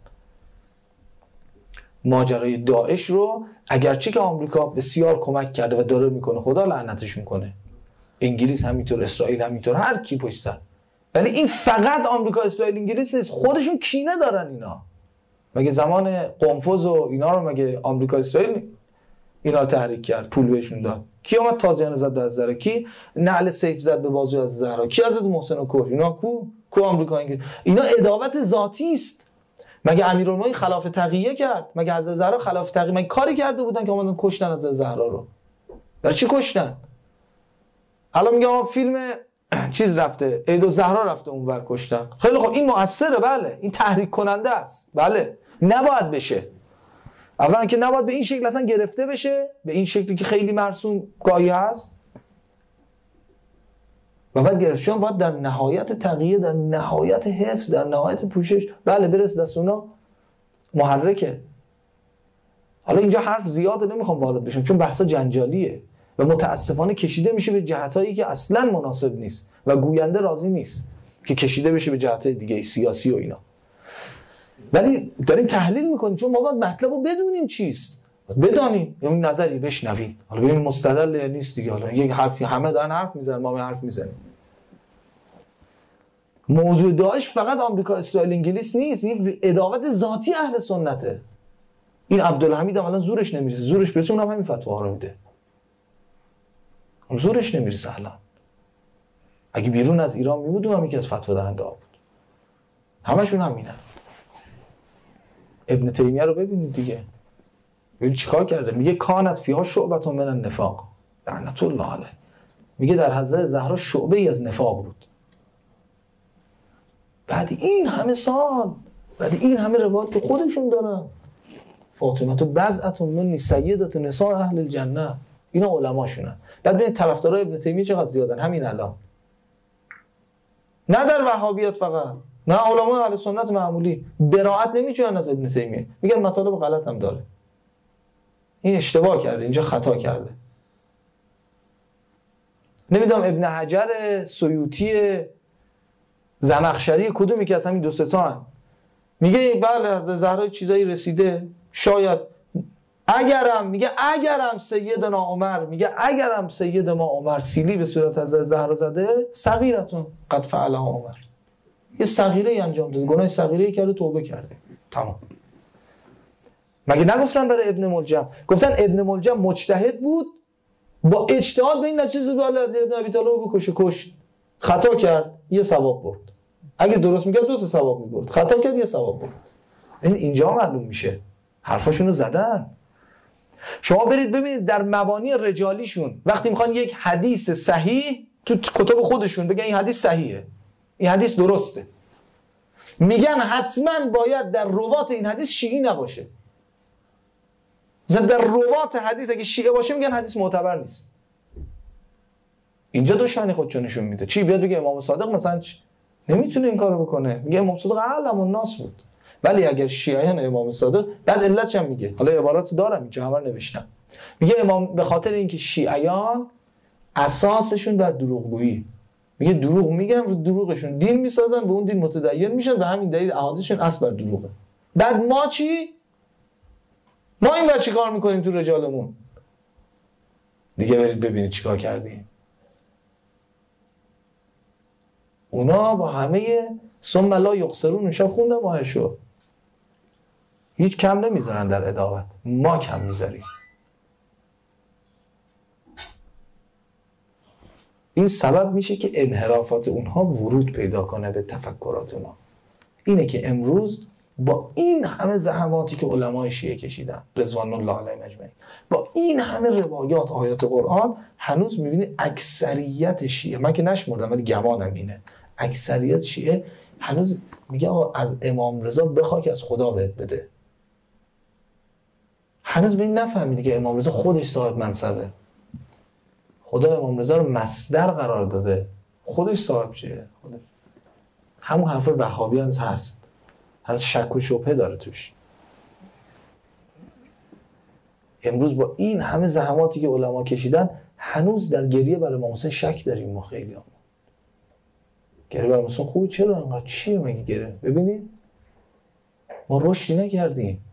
ماجرای داعش رو اگرچه که آمریکا بسیار کمک کرده و داره میکنه، خدا لعنتشون کنه، انگلیس همینطور، اسرائیل همینطور، هر کی پشت سر، ولی این فقط آمریکا، اسرائیل، انگلیس نیست، خودشون کینه دارن اینا. مگه زمان قنفذ و اینا رو مگه آمریکا اسرائیل اینا رو تحریک کرد، پول بهشون داد؟ کی اومد تازیانه زد به زهرا؟ کی نعل سیف زد به بازوی از زهرا؟ کی حضرت محسن رو کشت؟ اینا کو کو آمریکا؟ اینا عداوت ذاتی است. مگه امیرالمومنین خلاف تقیه کرد؟ مگه حضرت زهرا خلاف تقیه مگه کاری کرده بودن که اومدن کشتن حضرت زهرا رو؟ برای چی کشتن؟ حالا میگه آقا فیلم چیز رفته، عید الزهرا رفته اونور کشتن. خیلی خب این مؤثره، بله، این تحریک کننده است، بله، نباید بشه. اولا که نباید به این شکل اصلا گرفته بشه، به این شکلی که خیلی مرسوم گاهی هست. و بعد گرفتشون باید در نهایت تقیه، در نهایت حفظ، در نهایت پوشش، بله، برس دست اونا محرکه. حالا اینجا حرف زیاده، نمیخوام وارد بشم چون بحثا جنجالیه و متاسفانه کشیده میشه به جهتایی که اصلا مناسب نیست و گوینده راضی نیست که کشیده بشه به جهتای دیگه سیاسی و اینا. ولی داریم تحلیل میکنیم چون ما باید مطلب رو بدونیم چیست، بدانیم، یه نظری بشنویم، حالا ببینیم مستدل نیست دیگه. حالا یک حرفی همه دارن حرف میزنن، ما هم حرف میزنیم. موضوع داعش فقط آمریکا، اسرائیل، انگلیس نیست، این عداوت ذاتی اهل سنته. این عبدالحمید هم الان زورش نمیرسه، زورش برسه اونم همین فتوا رو میده. زورش نمیرسه الان. اگه بیرون از ایران میبود اونم یکی از فتوا دهنده ها بود. همشون هم اینن. ابن تیمیه رو ببینید دیگه، ببین چیکار کرده. میگه کانت فیها شعبة من النفاق، لعنت الله علیه. میگه در حضرت زهرا شعبه ای از نفاق بود. بعد این همه سال، بعد این همه روایت که خودشون دارن، فاطمه تو بضعة منی سیدة نساء اهل الجنه، اینا علماشونن. بعد ببینید طرفدارای ابن تیمیه چقدر زیادن همین الان، نه در وهابیت فقط، نه علمای اهل سنت معمولی براءت نمیجوین از ابن تیمیه، میگن مطالب غلط هم داره، این اشتباه کرده، اینجا خطا کرده. نمیدونم ابن حجر، سیوطی، زمخشری، کدومی که از همین دو سه تا هم میگه بله از زهرا چیزایی رسیده، شاید اگرم، میگه اگرم سیدنا عمر، میگه اگرم سید ما عمر سیلی به صورت از زهرا زده، صغیرتون قد فعلها عمر، یه صغیره ای انجام داده، گناه صغیره ای کرده، توبه کرده، تمام. مگه نگفتن برای ابن ملجم؟ گفتن ابن ملجم مجتهد بود، با اجتهاد به این نتیجه رسید ابن ابی طالب رو بکشه، کشت. خطا کرد، یه ثواب برد. اگه درست میکرد دو تا ثواب میبرد، خطا کرد یه ثواب برد. این اینجا معلوم میشه حرفاشونو زدن. شما برید ببینید در مبانی رجالیشون وقتی میخوان یک حدیث صحیح تو کتب خودشون بگن این حدیث صحیحه، این حدیث درسته، میگن حتما باید در روات این حدیث شیعی نباشه. مثلا در روات حدیث اگه شیعه باشه میگن حدیث معتبر نیست. اینجا دو شأن خودشو نشون میده. چی بیاد بگه امام صادق مثلا چی؟ نمیتونه این کارو بکنه، میگه امام صادق علم الناس بود. ولی اگر شیعیان امام صادق، بعد علتش هم میگه، حالا عبارات دارم اینجا همه نوشتم، میگه امام به خاطر اینکه شیعیان اساسشون در دروغگویی، میگه دروغ میگن، رو دروغشون دین میسازن، به اون دین متدین میشن، به همین دلیل احادیثشون اصل بر دروغه. بعد ما چی؟ ما این ور چی کار میکنیم تو رجالمون؟ دیگه برید ببینید چیکار کردیم. اونا با همه ثم لا یقصرون، اون شب خوندم آیه‌شو، هیچ کم نمیذارن در عداوت، ما کم میذاریم. این سبب میشه که انحرافات اونها ورود پیدا کنه به تفکرات اونها. اینه که امروز با این همه زحماتی که علمای شیعه کشیدن رضوان الله علیهم اجمعین، با این همه روایات آیات قرآن، هنوز میبینی اکثریت شیعه، من که نشمردم ولی گمانم اینه، اکثریت شیعه هنوز میگه آقا از امام رضا بخواه که از خدا بهت بده. هنوز به این نفهمیدی که امام رضا خودش صاحب منصبه، خدا امام رضا رو مصدر قرار داده، خودش صاحب چیه؟ خودش. همون حرف وهابی هنوز هست، هنوز شک و شبهه داره توش. امروز با این همه زحماتی که علما کشیدن، هنوز در گریه برای امام حسین شک داریم ما خیلی هم. گریه برای امام حسین خوبی چرا انقدر؟ چیه مگه گریه؟ ببینید ما رشدی نکردیم،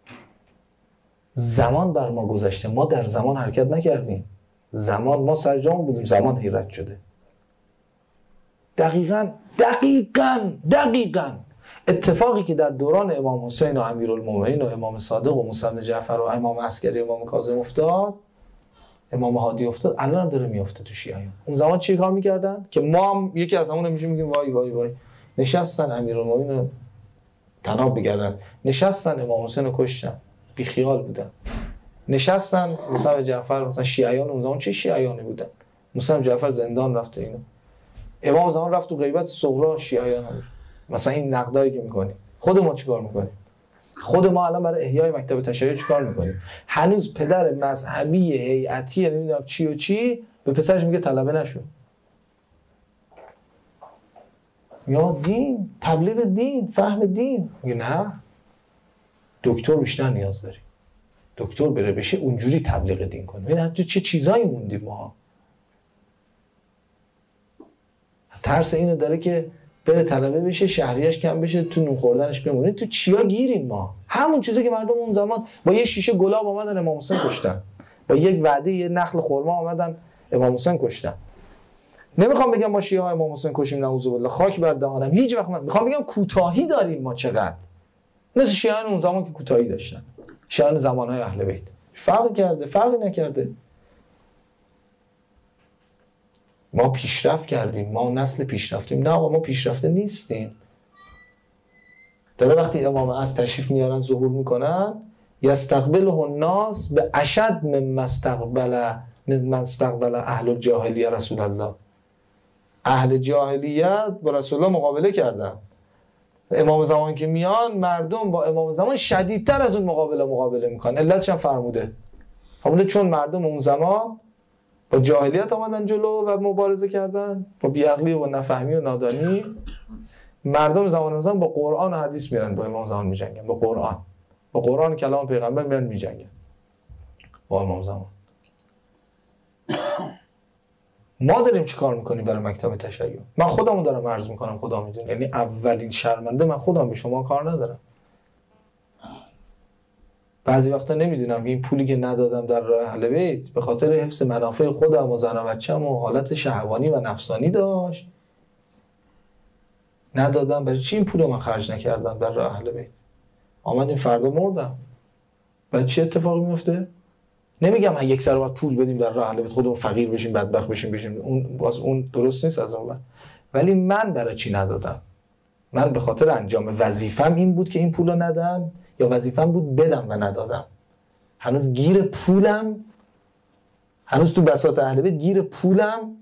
زمان بر ما گذشته، ما در زمان حرکت نکردیم، زمان ما سرجام بودیم، زمان حیرت شده. دقیقاً دقیقاً دقیقاً اتفاقی که در دوران امام حسین و امیرالمومنین و امام صادق و موسی بن جعفر و امام عسکری و امام کاظم افتاد، امام هادی افتاد، الان هم داره میفته تو شیعیان. اون زمان چی کار میکردن که ما هم یکی از همون میشه میگیم وای وای وای، نشستن امیرالمومنین رو تناب بگردن، نشستن امام حسین رو کشتن، بی خیال بودن، نشستن موسی بن جعفر، مثلا شیعیان اون زمان چه شیعیانی بودن، موسی بن جعفر زندان رفته، اینو امام زمان رفت تو غیبت صغرا شیعیان هم. مثلا این نقدایی که میکنیم خود ما چیکار میکنیم؟ خود ما الان برای احیای مکتب تشیع چیکار میکنیم؟ هنوز پدر مذهبی هیئتی نمیدونم چی و چی به پسرش میگه طلبه نشو. یا دین، تبلیغ دین، فهم دین. میگه نه، دکتر بیشتر نیاز داری، دکتر بره بشه اونجوری تبلیغ دین کنه. ببین تو چه چیزایی موندیم ما. ترس اینو داره که بره طلبه بشه، شهریش کم بشه، تو نون خوردنش بمونه. تو چیا گیریم ما؟ همون چیزی که مردم اون زمان با یه شیشه گلاب آمدن امام حسین کشتن، با یک وعده یه نخل خرما آمدن امام حسین کشتن. نمیخوام بگم ما شیعه های امام حسین کشیم، نعوذ بالله، خاک بر دهانم، هیچ وقت. من میخوام بگم کوتاهی داریم ما چقدر، مثل شیعیان اون زمان که کوتاهی داشتن، شیعیان زمانهای اهل بیت. فرق کرده؟ فرقی نکرده. ما پیشرفت کردیم، ما نسل پیشرفتیم. نه ما پیشرفته نیستیم. داره وقتی امام از تشریف میارن ظهور میکنن، یستقبله الناس به اشد من استقبل من استقبل اهل الجاهلیه رسول الله. اهل جاهلیت با رسول الله مقابله کردن، امام زمان که میان مردم با امام زمان شدیدتر از اون مقابله مقابله میکنن. علتش هم فرموده فرموده چون مردم اون زمان با جاهلیت آمدن جلو و مبارزه کردن، با بیعقلی و نفهمی و نادانی. مردم زمان زمان با قرآن و حدیث میرن با امام زمان میجنگن، با قرآن، با قرآن کلام پیغمبر میرن میجنگن با امام زمان. ما داریم چی کار میکنیم برای مکتب تشیع؟ من خودمو دارم عرض میکنم، خدا میدونه، یعنی اولین شرمنده من خودم، به شما کار ندارم. بعضی وقتا نمیدونم که این پولی که ندادم در راه اهل بیت به خاطر حفظ منافع خودم و زن و بچه‌م و حالت شهوانی و نفسانی داشت، ندادم. برای چی این پولو من خرج نکردم در راه اهل بیت؟ آمدیم فردا مردم، بعد چه اتفاقی میفته؟ نمیگم من یک سر بعد پول بدیم در راه اهل بیت خودمون فقیر بشیم بدبخت بشیم بشیم، اون باز اون درست نیست از اون بعد. ولی من برای چی ندادم؟ من به خاطر انجام وظیفم این بود که این پولو ندم، یا وظیفم بود بدم و ندادم؟ هنوز گیر پولم، هنوز تو بساط اهل بیت گیر پولم.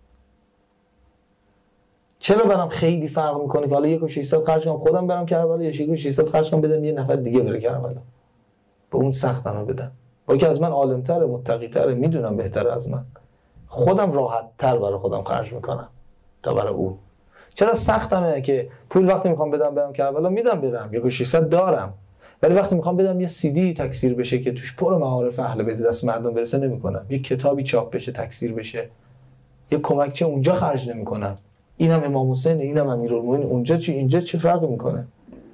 چرا برام خیلی فرق میکنه که حالا یک و ششصد خرج کنم خودم برم کربلا، یا یک و ششصد خرج کنم بدم یه نفر دیگه بره کربلا؟ به اون سختمه بدم، با که از من عالم‌تره، متقی‌تره، میدونم بهتره از من، خودم راحت‌تر برای خودم خرج میکنم تا برای او. چرا سختمه که پول وقتی میخوام بدم برم کربلا میدم برم، یک و ششصد دارم، ولی وقتی میخوام بدم یه سی دی تکثیر بشه که توش پر معارف اهل بیت دست مردم برسه نمیکنم، یک کتابی چاپ بشه تکثیر بشه، یک کمکچه اونجا خرج نمیکنم. اینم امام حسین، اینم امیرالمومنین، اونجا چی اینجا چه فرقی میکنه؟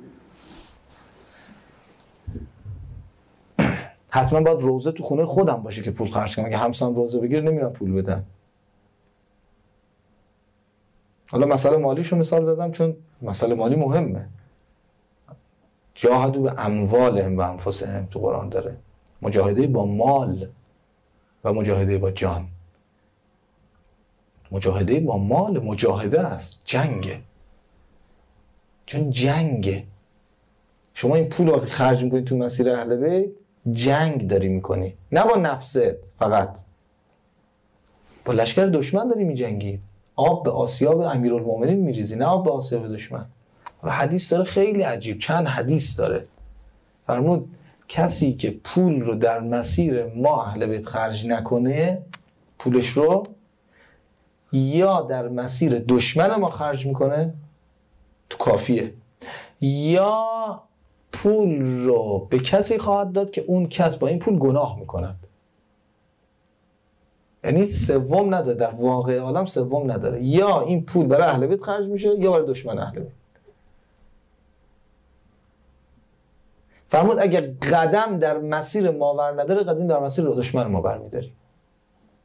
حتما باید روزه تو خونه خودم باشه که پول خرج کنم. اگه همسام روزه بگیره نمیرم پول بدم. حالا مسئله مالیشو مثال زدم چون مسئله مالی مهمه. جاهدوا به اموالهم و انفسهم تو قرآن داره، مجاهده با مال و مجاهده با جان. مجاهده با مال مجاهده است، جنگه، چون جنگه. شما این پول رو خرج میکنی تو مسیر اهل بیت، جنگ داری میکنی، نه با نفست فقط، با لشکر دشمن داری میجنگی. آب به آسیاب امیرالمومنین میریزی، نه آب به آسیاب دشمن. حدیث داره خیلی عجیب، چند حدیث داره. فرمود کسی که پول رو در مسیر ما اهل بیت خرج نکنه، پولش رو یا در مسیر دشمن ما خرج میکنه، تو کافیه، یا پول رو به کسی خواهد داد که اون کس با این پول گناه میکند. یعنی سوم نداره، در واقع عالم سوم نداره، یا این پول برای اهل بیت خرج میشه یا برای دشمن اهل بیت. فرمود اگه قدم در مسیر ما ور نداره، قدم در مسیر دشمن ما بر میداری.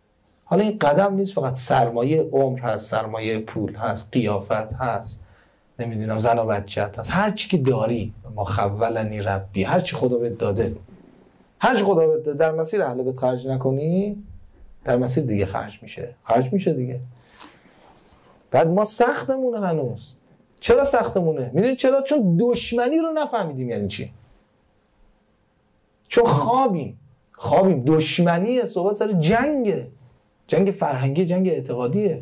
حالا این قدم نیست فقط، سرمایه عمر هست، سرمایه پول هست، قیافت هست، نمیدونم زن و بچه‌ت هست، هر چی که داری، ما خولنی ربی، هر چی خدا بهت داده، هر چی خدا بهت داده در مسیر اهل بیت خرج نکنی، در مسیر دیگه خرج میشه، خرج میشه دیگه. بعد ما سختمونه هنوز. چرا سختمونه؟ میدونی چرا؟ چون دشمنی رو نفهمیدیم یعنی چی. چون خوابیم خوابیم دشمنی صحبت سر جنگه، جنگ فرهنگی، جنگ اعتقادیه.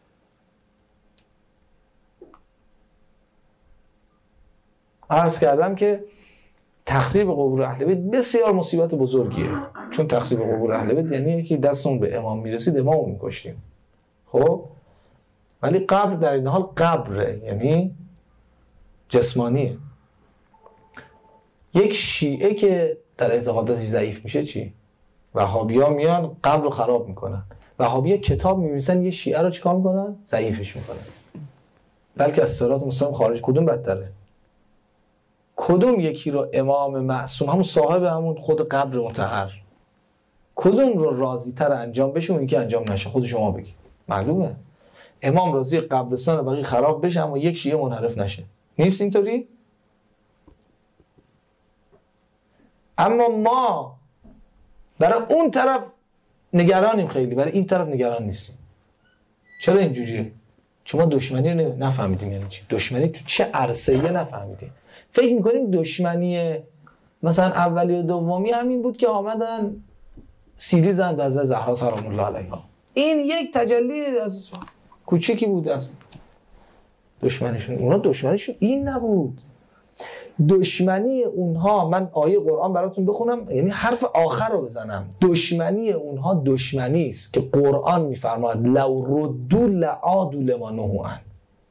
عرض کردم که تخریب قبور اهل بیت بسیار مصیبت بزرگیه، چون تخریب قبور اهل بیت یعنی که دستمون به امام میرسید امامو میکشتیم. خب ولی قبر در این حال قبره، یعنی جسمانیه. یک شیعه که در اعتقاداتش ضعیف میشه چی؟ وهابی‌ها میان قبر رو خراب میکنن. وهابی‌ها کتاب می‌نویسن یه شیعه رو چیکار میکنن؟ ضعیفش میکنن. بلکه از صراط مستقیم خارج. کدوم بدتره؟ کدوم یکی رو امام معصوم، همون صاحب همون خود قبر مطهر، کدوم رو راضی تر انجام بشه اون که انجام نشه؟ خود شما بگی. معلومه امام راضی قبرستان باقی خراب بشه اما یک شیعه منحرف نشه. نیست اینطوری؟ اما ما برای اون طرف نگرانیم خیلی، برای این طرف نگران نیستیم. چرا اینجوریه؟ چون ما دشمنی رو نفهمیدیم یعنی چی. دشمنی تو چه عرصه‌ای نفهمیدیم. فکر میکنیم دشمنی مثلا اولی و دومی همین بود که آمدن سیلی زن به حضرت زهرا سلام الله علیها. این یک تجلی از کوچیکی بود از دشمنیشون. اونا دشمنیشون این نبود. دشمنی اونها، من آیه قرآن براتون بخونم یعنی حرف آخر رو بزنم، دشمنی اونها دشمنی است که قرآن میفرماید لو ردوا لعادوا لما نهوا عنه.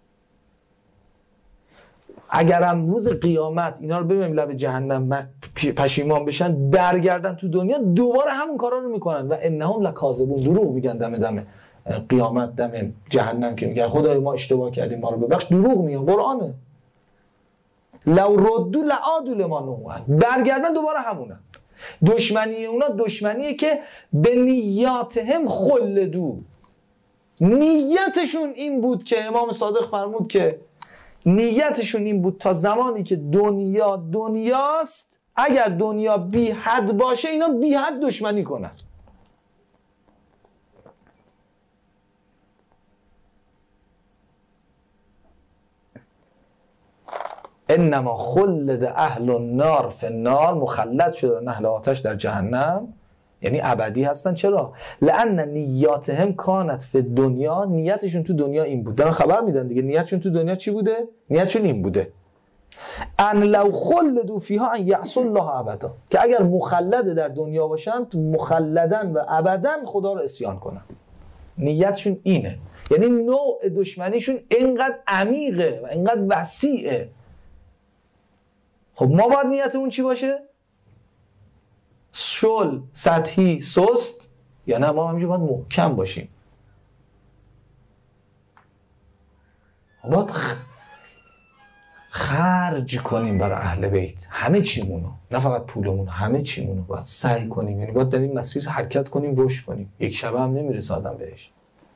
اگر امروز قیامت اینا رو ببینیم لب جهنم پشیمان بشن برگردن تو دنیا دوباره همون کارا رو میکنن و انهم لکاذبون، دروغ میگن دم دم قیامت، دم جهنم که میگن خدای ما اشتباه کردیم ما رو ببخش، دروغ میگن. قرآنه. لو ردوا لعادوا لما نهوا عنه، برگردن دوباره همونن. دشمنی اونا دشمنیه که به نیاتهم خلدوا، نیتشون این بود که امام صادق فرمود که نیتشون این بود تا زمانی که دنیا دنیاست اگر دنیا بی حد باشه اینا بی حد دشمنی کنن. انما خلد اهل النار فی النار، مخلد شدن اهل آتش در جهنم یعنی ابدی هستن. چرا؟ لان نیاتهم کانت فی دنیا، نیتشون تو دنیا این بود. دارن خبر میدن دیگه نیتشون تو دنیا چی بوده؟ نیتشون این بوده ان لو خلدوا فیها ان یعصوا الله ابدا، که اگر مخلد در دنیا باشن تو مخلدن و ابدا خدا رو عصیان کنن. نیتشون اینه، یعنی نوع دشمنیشون اینقدر عمیقه و اینقدر وسیعه. خب ما باید نیتمون چی باشه؟ شل، سطحی، سست؟ یا نه ما همینجور باید محکم باشیم. باید خرج کنیم برای اهل بیت همه چیمونو، نه فقط پولمون، همه چیمونو باید سعی کنیم. یعنی باید در این مسیر حرکت کنیم، رشد کنیم. یک شبه هم نمیرسه آدم بهش.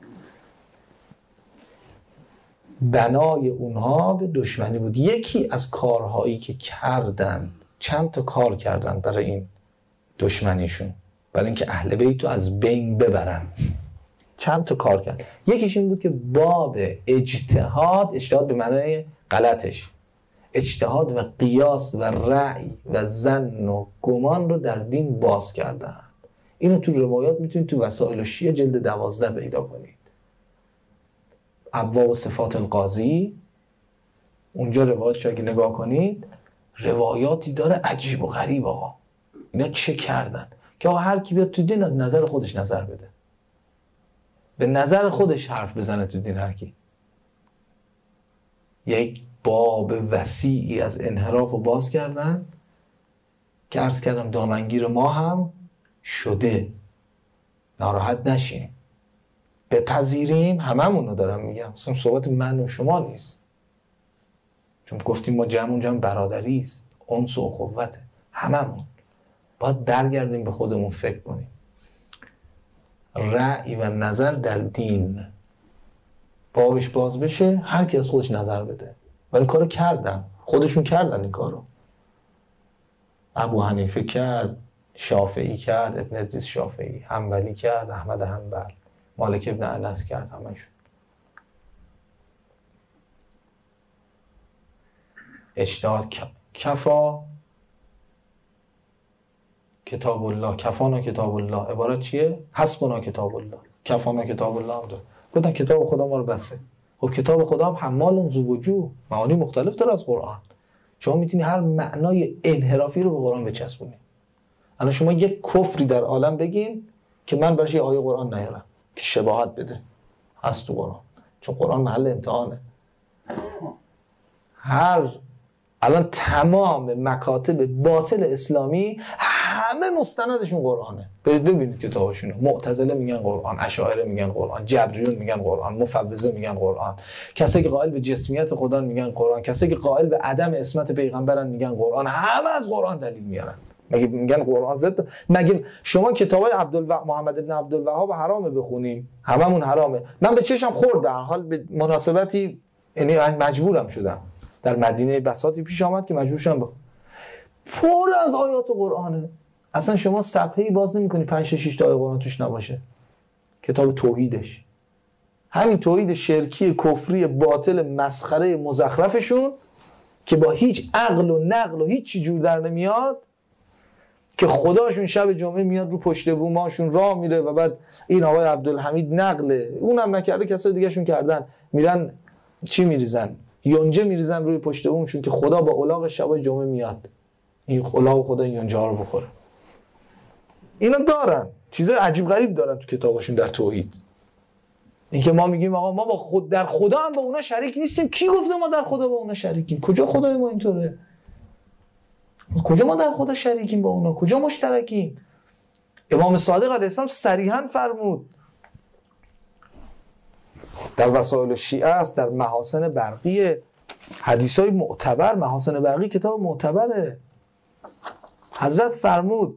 بنای اونها به دشمنی بود. یکی از کارهایی که کردند، چند تا کار کردند برای این دشمنیشون، برای اینکه اهل بیت رو از بین ببرن، چند تا کار کرد. یکیش این بود که باب اجتهاد، اجتهاد به معنای غلطش، اجتهاد و قیاس و رأی و ظن و گمان رو در دین باز کردن. اینو تو روایات میتونید تو وسائل الشیعه جلد دوازده پیدا کنید. ابواب صفات القاضی، اونجا روایاتش اگه نگاه کنید روایاتی داره عجیب و غریب. آقا اینا چه کردن که آقا هر کی بیاد تو دین از نظر خودش نظر بده، به نظر خودش حرف بزنه تو دین. هر کی یک باب وسیعی از انحراف رو باز کردن که عرض کردم دامنگیر ما هم شده. ناراحت نشین، بپذیریم. هممون رو دارم میگم، اصلا صحبت من و شما نیست، چون گفتیم ما جمعون جمع برادری است، انس و اخوته. هممون باید برگردیم به خودمون فکر کنیم. رأی و نظر در دین بابش باز بشه، هر کی از خودش نظر بده. و این کارو کردن، خودشون کردن این کارو. ابو حنیفه کرد، شافعی کرد، ابن ادریس شافعی، حنبلی کرد، احمد حنبل، مالک ابن انس کرد، همشون. اجتهاد کفا کتاب الله، کفانا کتاب الله، عبارت چیه؟ حسبنا کتاب الله، کفانا کتاب الله هم داره. گفتن کتاب خدا ما رو بسه. خب کتاب خدا هم حمال ذو وجوه، معانی مختلف داره از قرآن. شما میتونی هر معنای انحرافی رو به قرآن بچسبونی. الان شما یک کفری در عالم بگین که من برش یه آیه قرآن نیارم که شباهت بده، هست تو قرآن، چون قرآن محل امتحانه. هر الان تمام مکاتب باطل اسلامی همه مستندشون قرآنه. برید ببینید کتابشونو. معتزله میگن قرآن، اشاعره میگن قرآن، جبریون میگن قرآن، مفوضه میگن قرآن، کسایی که قائل به جسمیت خدا میگن قرآن، کسایی که قائل به عدم عصمت پیغمبرن میگن قرآن. همه از قرآن دلیل میارن. مگه میگن قرآن ضد؟ مگه شما کتابای عبدالوهاب محمد ابن عبدالوهاب حرامه بخونیم؟ هممون حرامه. من به چشم خورد، به هر حال به مناسبتی یعنی مجبورم شدم. در مدینه بساطی پیش آمد که مجبور شدم بخونم. پر از آیات قرآنه. اصلا شما صفحه‌ای باز نمی‌کنی پنج شش تا آیه قرآن توش نباشه. کتاب توحیدش، همین توحید شرکی کفری باطل مسخره مزخرفشون که با هیچ عقل و نقل و هیچ چی جور در نمیاد، که خداشون شب جمعه میاد رو پشت بوماشون راه میره و بعد این آقای عبدالحمید نقله، اونم نکرده کسای دیگه شون کردن، میرن چی میریزن؟ یونجه میریزن روی پشت بومشون که خدا با الاغ شب جمعه میاد، این الاغ خدا این یونجه ها رو بخوره. اینا دارن چیزای عجیب غریب دارن تو کتابشون در توحید. اینکه ما میگیم آقا ما با خود در خدا هم با اونا شریک نیستیم. کی گفته ما در خدا با اونا شریکیم؟ کجا خدای ما اینطوره؟ کجا ما در خدا شریکیم با اونا؟ کجا مشترکیم؟ امام صادق علیه السلام صریحا فرمود در وسائل الشیعه است، در محاسن برقی، حدیثای معتبر. محاسن برقی کتاب معتبره. حضرت فرمود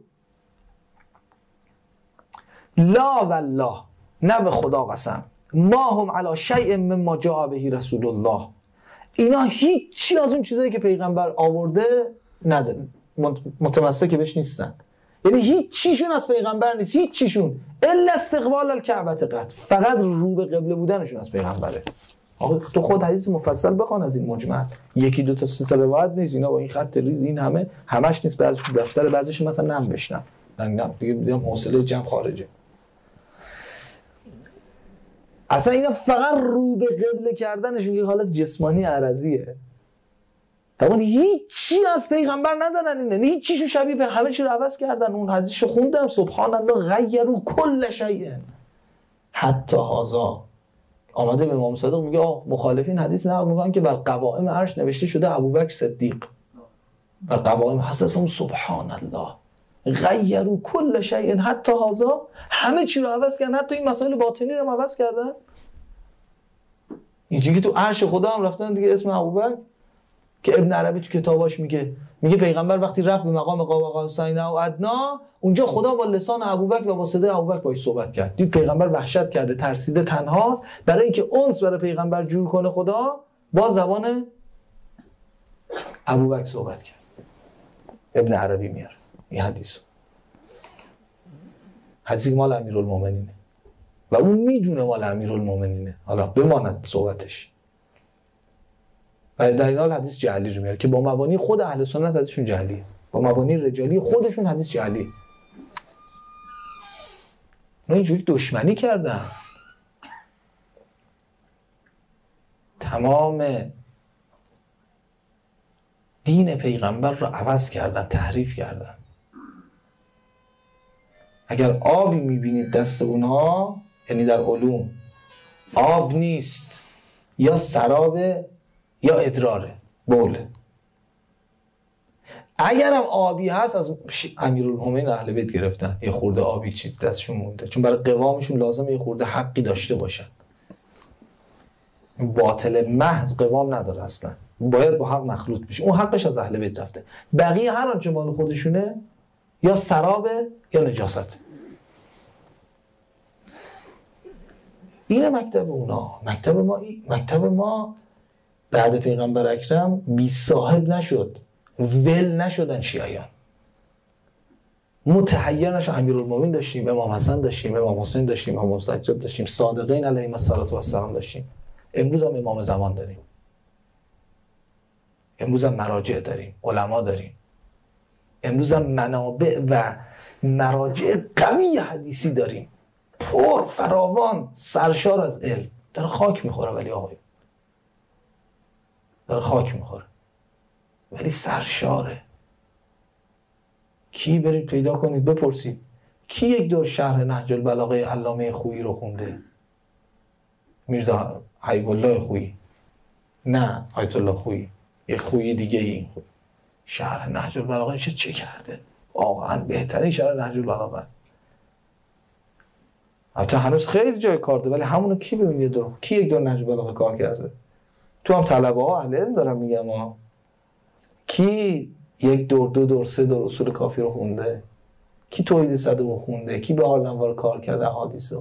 لا والله، نه به خدا قسم، ما هم علی شیء مما جاء به رسول الله، اینا هیچی از اون چیزایی که پیغمبر آورده ندارن، متمسک بهش نیستن. یعنی هیچ چیشون از پیغمبر نیست، هیچ چیشون الا استقبال الکعبه قط، فقط رو به قبله بودنشون از پیغمبره. آخه تو خود حدیث مفصل بخوان از این مجمل، یکی دو تا سه تا روایت نیست، اینا با این خط ریز این همه همش نیست، بعضیش دفتر، بعضیش مثلا نم بشنم، نه دیگه دیدم حوصله جمع خارجه. اصلا اینا فقط رو به قبله کردنشون یه حالت جسمانی عرضیه. طبعا هیچی از پیغمبر ندارن، اینا هیچ چیشو شبیه به همه چی رو عوض کردن. اون حدیثشو خوندم، سبحان الله غیروا کل شیء حتی هذا. آمده به امام صادق میگه آه مخالفین حدیث نه میگن که بر قوائم عرش نوشته شده ابوبکر صدیق، بر قوائم حضرت سبحان الله غیروا کل شیء حتی هذا، همه چی رو عوض کردن، حتی این مسائل باطنی رو هم عوض کردن. اینجوری که تو عرش خدا هم رفتن دیگه اسم ابوبکر، که ابن عربی تو کتاباش میگه میگه پیغمبر وقتی رفت به مقام قاب قوسین او ادنا، اونجا خدا با لسان ابوبکر و با صدای ابوبکر باهاش صحبت کرد. دید پیغمبر وحشت کرده، ترسیده، تنهاست، برای اینکه انس برای پیغمبر جور کنه خدا با زبان ابوبکر صحبت کرد. ابن عربی میاره این حدیثو، حدیثی مال امیرالمومنینه و اون میدونه مال امیرالمومنینه، حالا بماند صحبتش. و در این حال حدیث جعلی رو میاره که با مبانی خود اهل سنت حدیثشون جعلیه، با مبانی رجالی خودشون حدیث جعلی. اونا اینجوری دشمنی کردن، تمام دین پیغمبر رو عوض کردن، تحریف کردن. اگر آبی میبینید دست اونها، یعنی در علوم آب نیست، یا سرابه یا ادراره، بوله. اگرم آبی هست از امیرالمومنین اهل بیت گرفتن، یه خورده آبی چیز دستشون مونده، چون برای قوامشون لازمه یه خورده حقی داشته باشن. باطل محض قوام نداره اصلا، باید با حق مخلوط بشه، اون حقش از اهل بیت رفته. بقیه هر آنچه مال خودشونه یا سرابه یا نجاست. اینه مکتب اونا. مکتب ما مکتب ما بعد پیغمبر اکرم بی صاحب نشد، ول نشدن شیعیان، متحیر نشد. امیرالمومنین داشتیم، امام حسن داشتیم، امام حسین داشتیم، امام سجاد داشتیم، صادقین علیهم السلام داشتیم. امروز هم امام زمان داریم، امروز هم مراجع داریم، علما داریم، امروز هم منابع و مراجع قوی حدیثی داریم، پر فراوان، سرشار از علم. داره خاک میخوره ولی آقای داره خاک میخوره ولی سرشاره. کی برید پیدا کنید بپرسید کی یک دور شرح نهج البلاغه علامه خویی رو خونده؟ میرزا حبیب الله خویی؟ نه، آیت الله خویی، یه خویی دیگه. این خویی شرح نهج البلاغه چه چه کرده؟ واقعا بهترین شرح نهج البلاغه است. البته هنوز خیلی جای کار ده، ولی همونو کی ببین یه دور کی یک دور نهج البلاغه کار کرده؟ تو هم طلبه ها اهل علم دارم میگم ها، کی یک دور دو دور سه دور اصول کافی رو خونده؟ کی توحید صدق رو خونده؟ کی به عالموار کار کرده احادیثو؟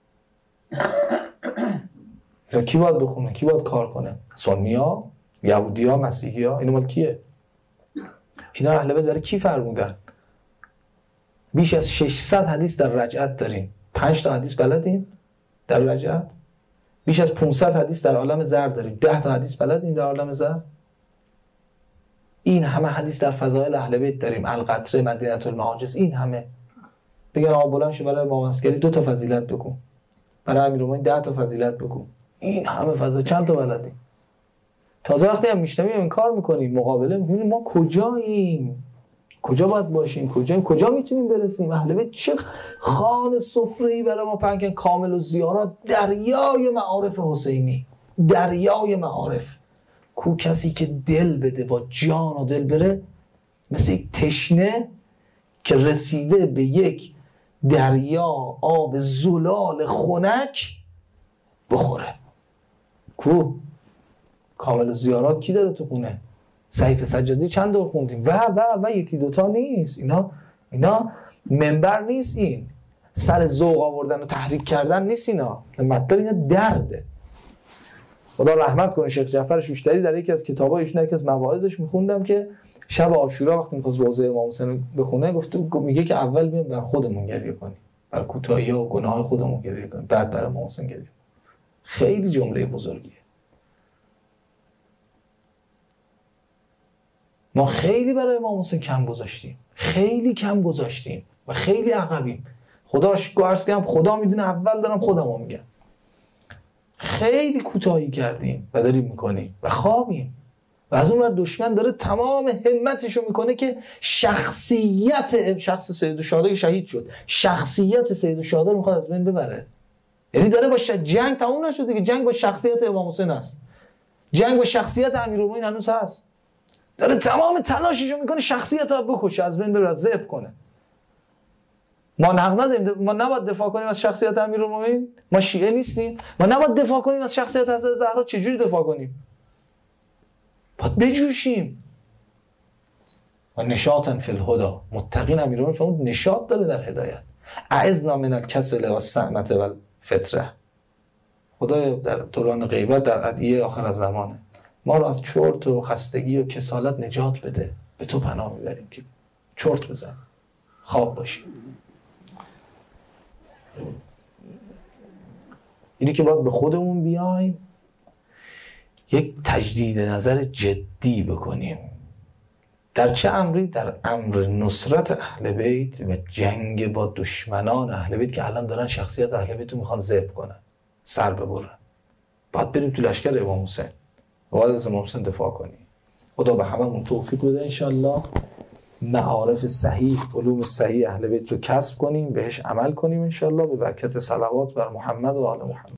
کی باید بخونه؟ کی باید کار کنه؟ سنی‌ها، یهودی‌ها، مسیحی‌ها؟ اینو مال کیه؟ اینا اهل بیت برای کی فرمودن؟ بیش از ششصد حدیث در رجعت داریم. پنج تا حدیث بلدیم در رجعت؟ بیش از پانصد حدیث در عالم زر داریم. ده تا حدیث بلدیم در عالم زر؟ این همه حدیث در فضائل اهل بیت داریم، القطره، مدینه المعاجز، این همه. بگن آقا بلند شو برای امام عسکری دو تا فضیلت بگو، برای امیرالمومنین ده تا فضیلت بگو. این همه فضایل چند تا بلدیم؟ تازه وقتی هم میشنویم این کار میکنیم مقابله میکنیم ما کجاییم؟ کجا باید باشیم؟ کجاییم؟ کجا میتونیم برسیم؟ اهل بیت چه خوان سفره‌ای برای ما پنکن، کامل و زیارات، دریای معارف حسینی، دریای معارف. کو کسی که دل بده با جان و دل بره، مثل یک تشنه که رسیده به یک دریا آب زلال خنک بخوره. کو کامل زیارات کی داره تو خونه؟ صحیفه سجادی چند دور خوندیم و و و یکی دوتا نیست. اینا اینا منبر نیست، این سر ذوق آوردن و تحریک کردن نیست. اینا مطلب اینا درده. خدا رحمت کنه شیخ جعفر شوشتری در یکی از کتابای ایشون، یکی از مواعظش میخوندم که شب عاشورا وقتی میخواست روزه امام حسین بخونه، گفته میگه که اول بیام بر خودمون گریه کنیم، بر کوتاهی‌ها و گناه‌های خودمون گریه کنیم، بعد برای امام حسین گریه کنیم. خیلی جمله بزرگیه. ما خیلی برای امام حسین کم گذاشتیم، خیلی کم گذاشتیم و خیلی عقبیم. خداش گوارس کنم، خدا میدونه، اول دارم خودمو میگم. خیلی کوتاهی کردیم و داریم میکنیم و خوابیم و از اون ور دشمن داره تمام همتشو میکنه که شخصیت شخص سید الشهدا شهید شد، شخصیت سید الشهدا رو میخواد از بین ببره. یعنی داره با ش... جنگ تموم نشد دیگه، جنگ با شخصیت امام حسین است، جنگ با شخصیت امیرالمومنین هنوز هست. داره تمام تلاششو میکنه شخصیت رو بکشه، از بین ببره، ذبح کنه. ما حق نداریم، ما نباید دفاع کنیم از شخصیت امیرالمومنین؟ ما شیعه نیستیم؟ ما نباید دفاع کنیم از شخصیت حضرت زهرا؟ چجوری دفاع کنیم؟ باید بجوشیم. و نشاطا فی الهدی، متقین امیرالمومنین فرمود نشاط داره در هدایت. اعذنا من الکسل و السعمة و الفتره. خدایا در دوران غیبت، در ادعیه آخر از زمانه، ما رو از چرت و خستگی و کسالت نجات بده. به تو پناه میبریم که چرت بزن، خواب باشیم. اینی که باید به خودمون بیایم، یک تجدید نظر جدی بکنیم. در چه امری؟ در امر نصرت اهل بیت و جنگ با دشمنان اهل بیت که الان دارن شخصیت اهل بیت رو میخوان ذبح کنن، سر ببرن. باید بریم تو لشکر امام حسین، باید از امام حسین دفاع کنیم. خدا به هممون توفیق بده انشالله. معارف صحیح، علوم صحیح اهل بیت رو کسب کنیم، بهش عمل کنیم انشالله، به برکت صلوات بر محمد و آل محمد.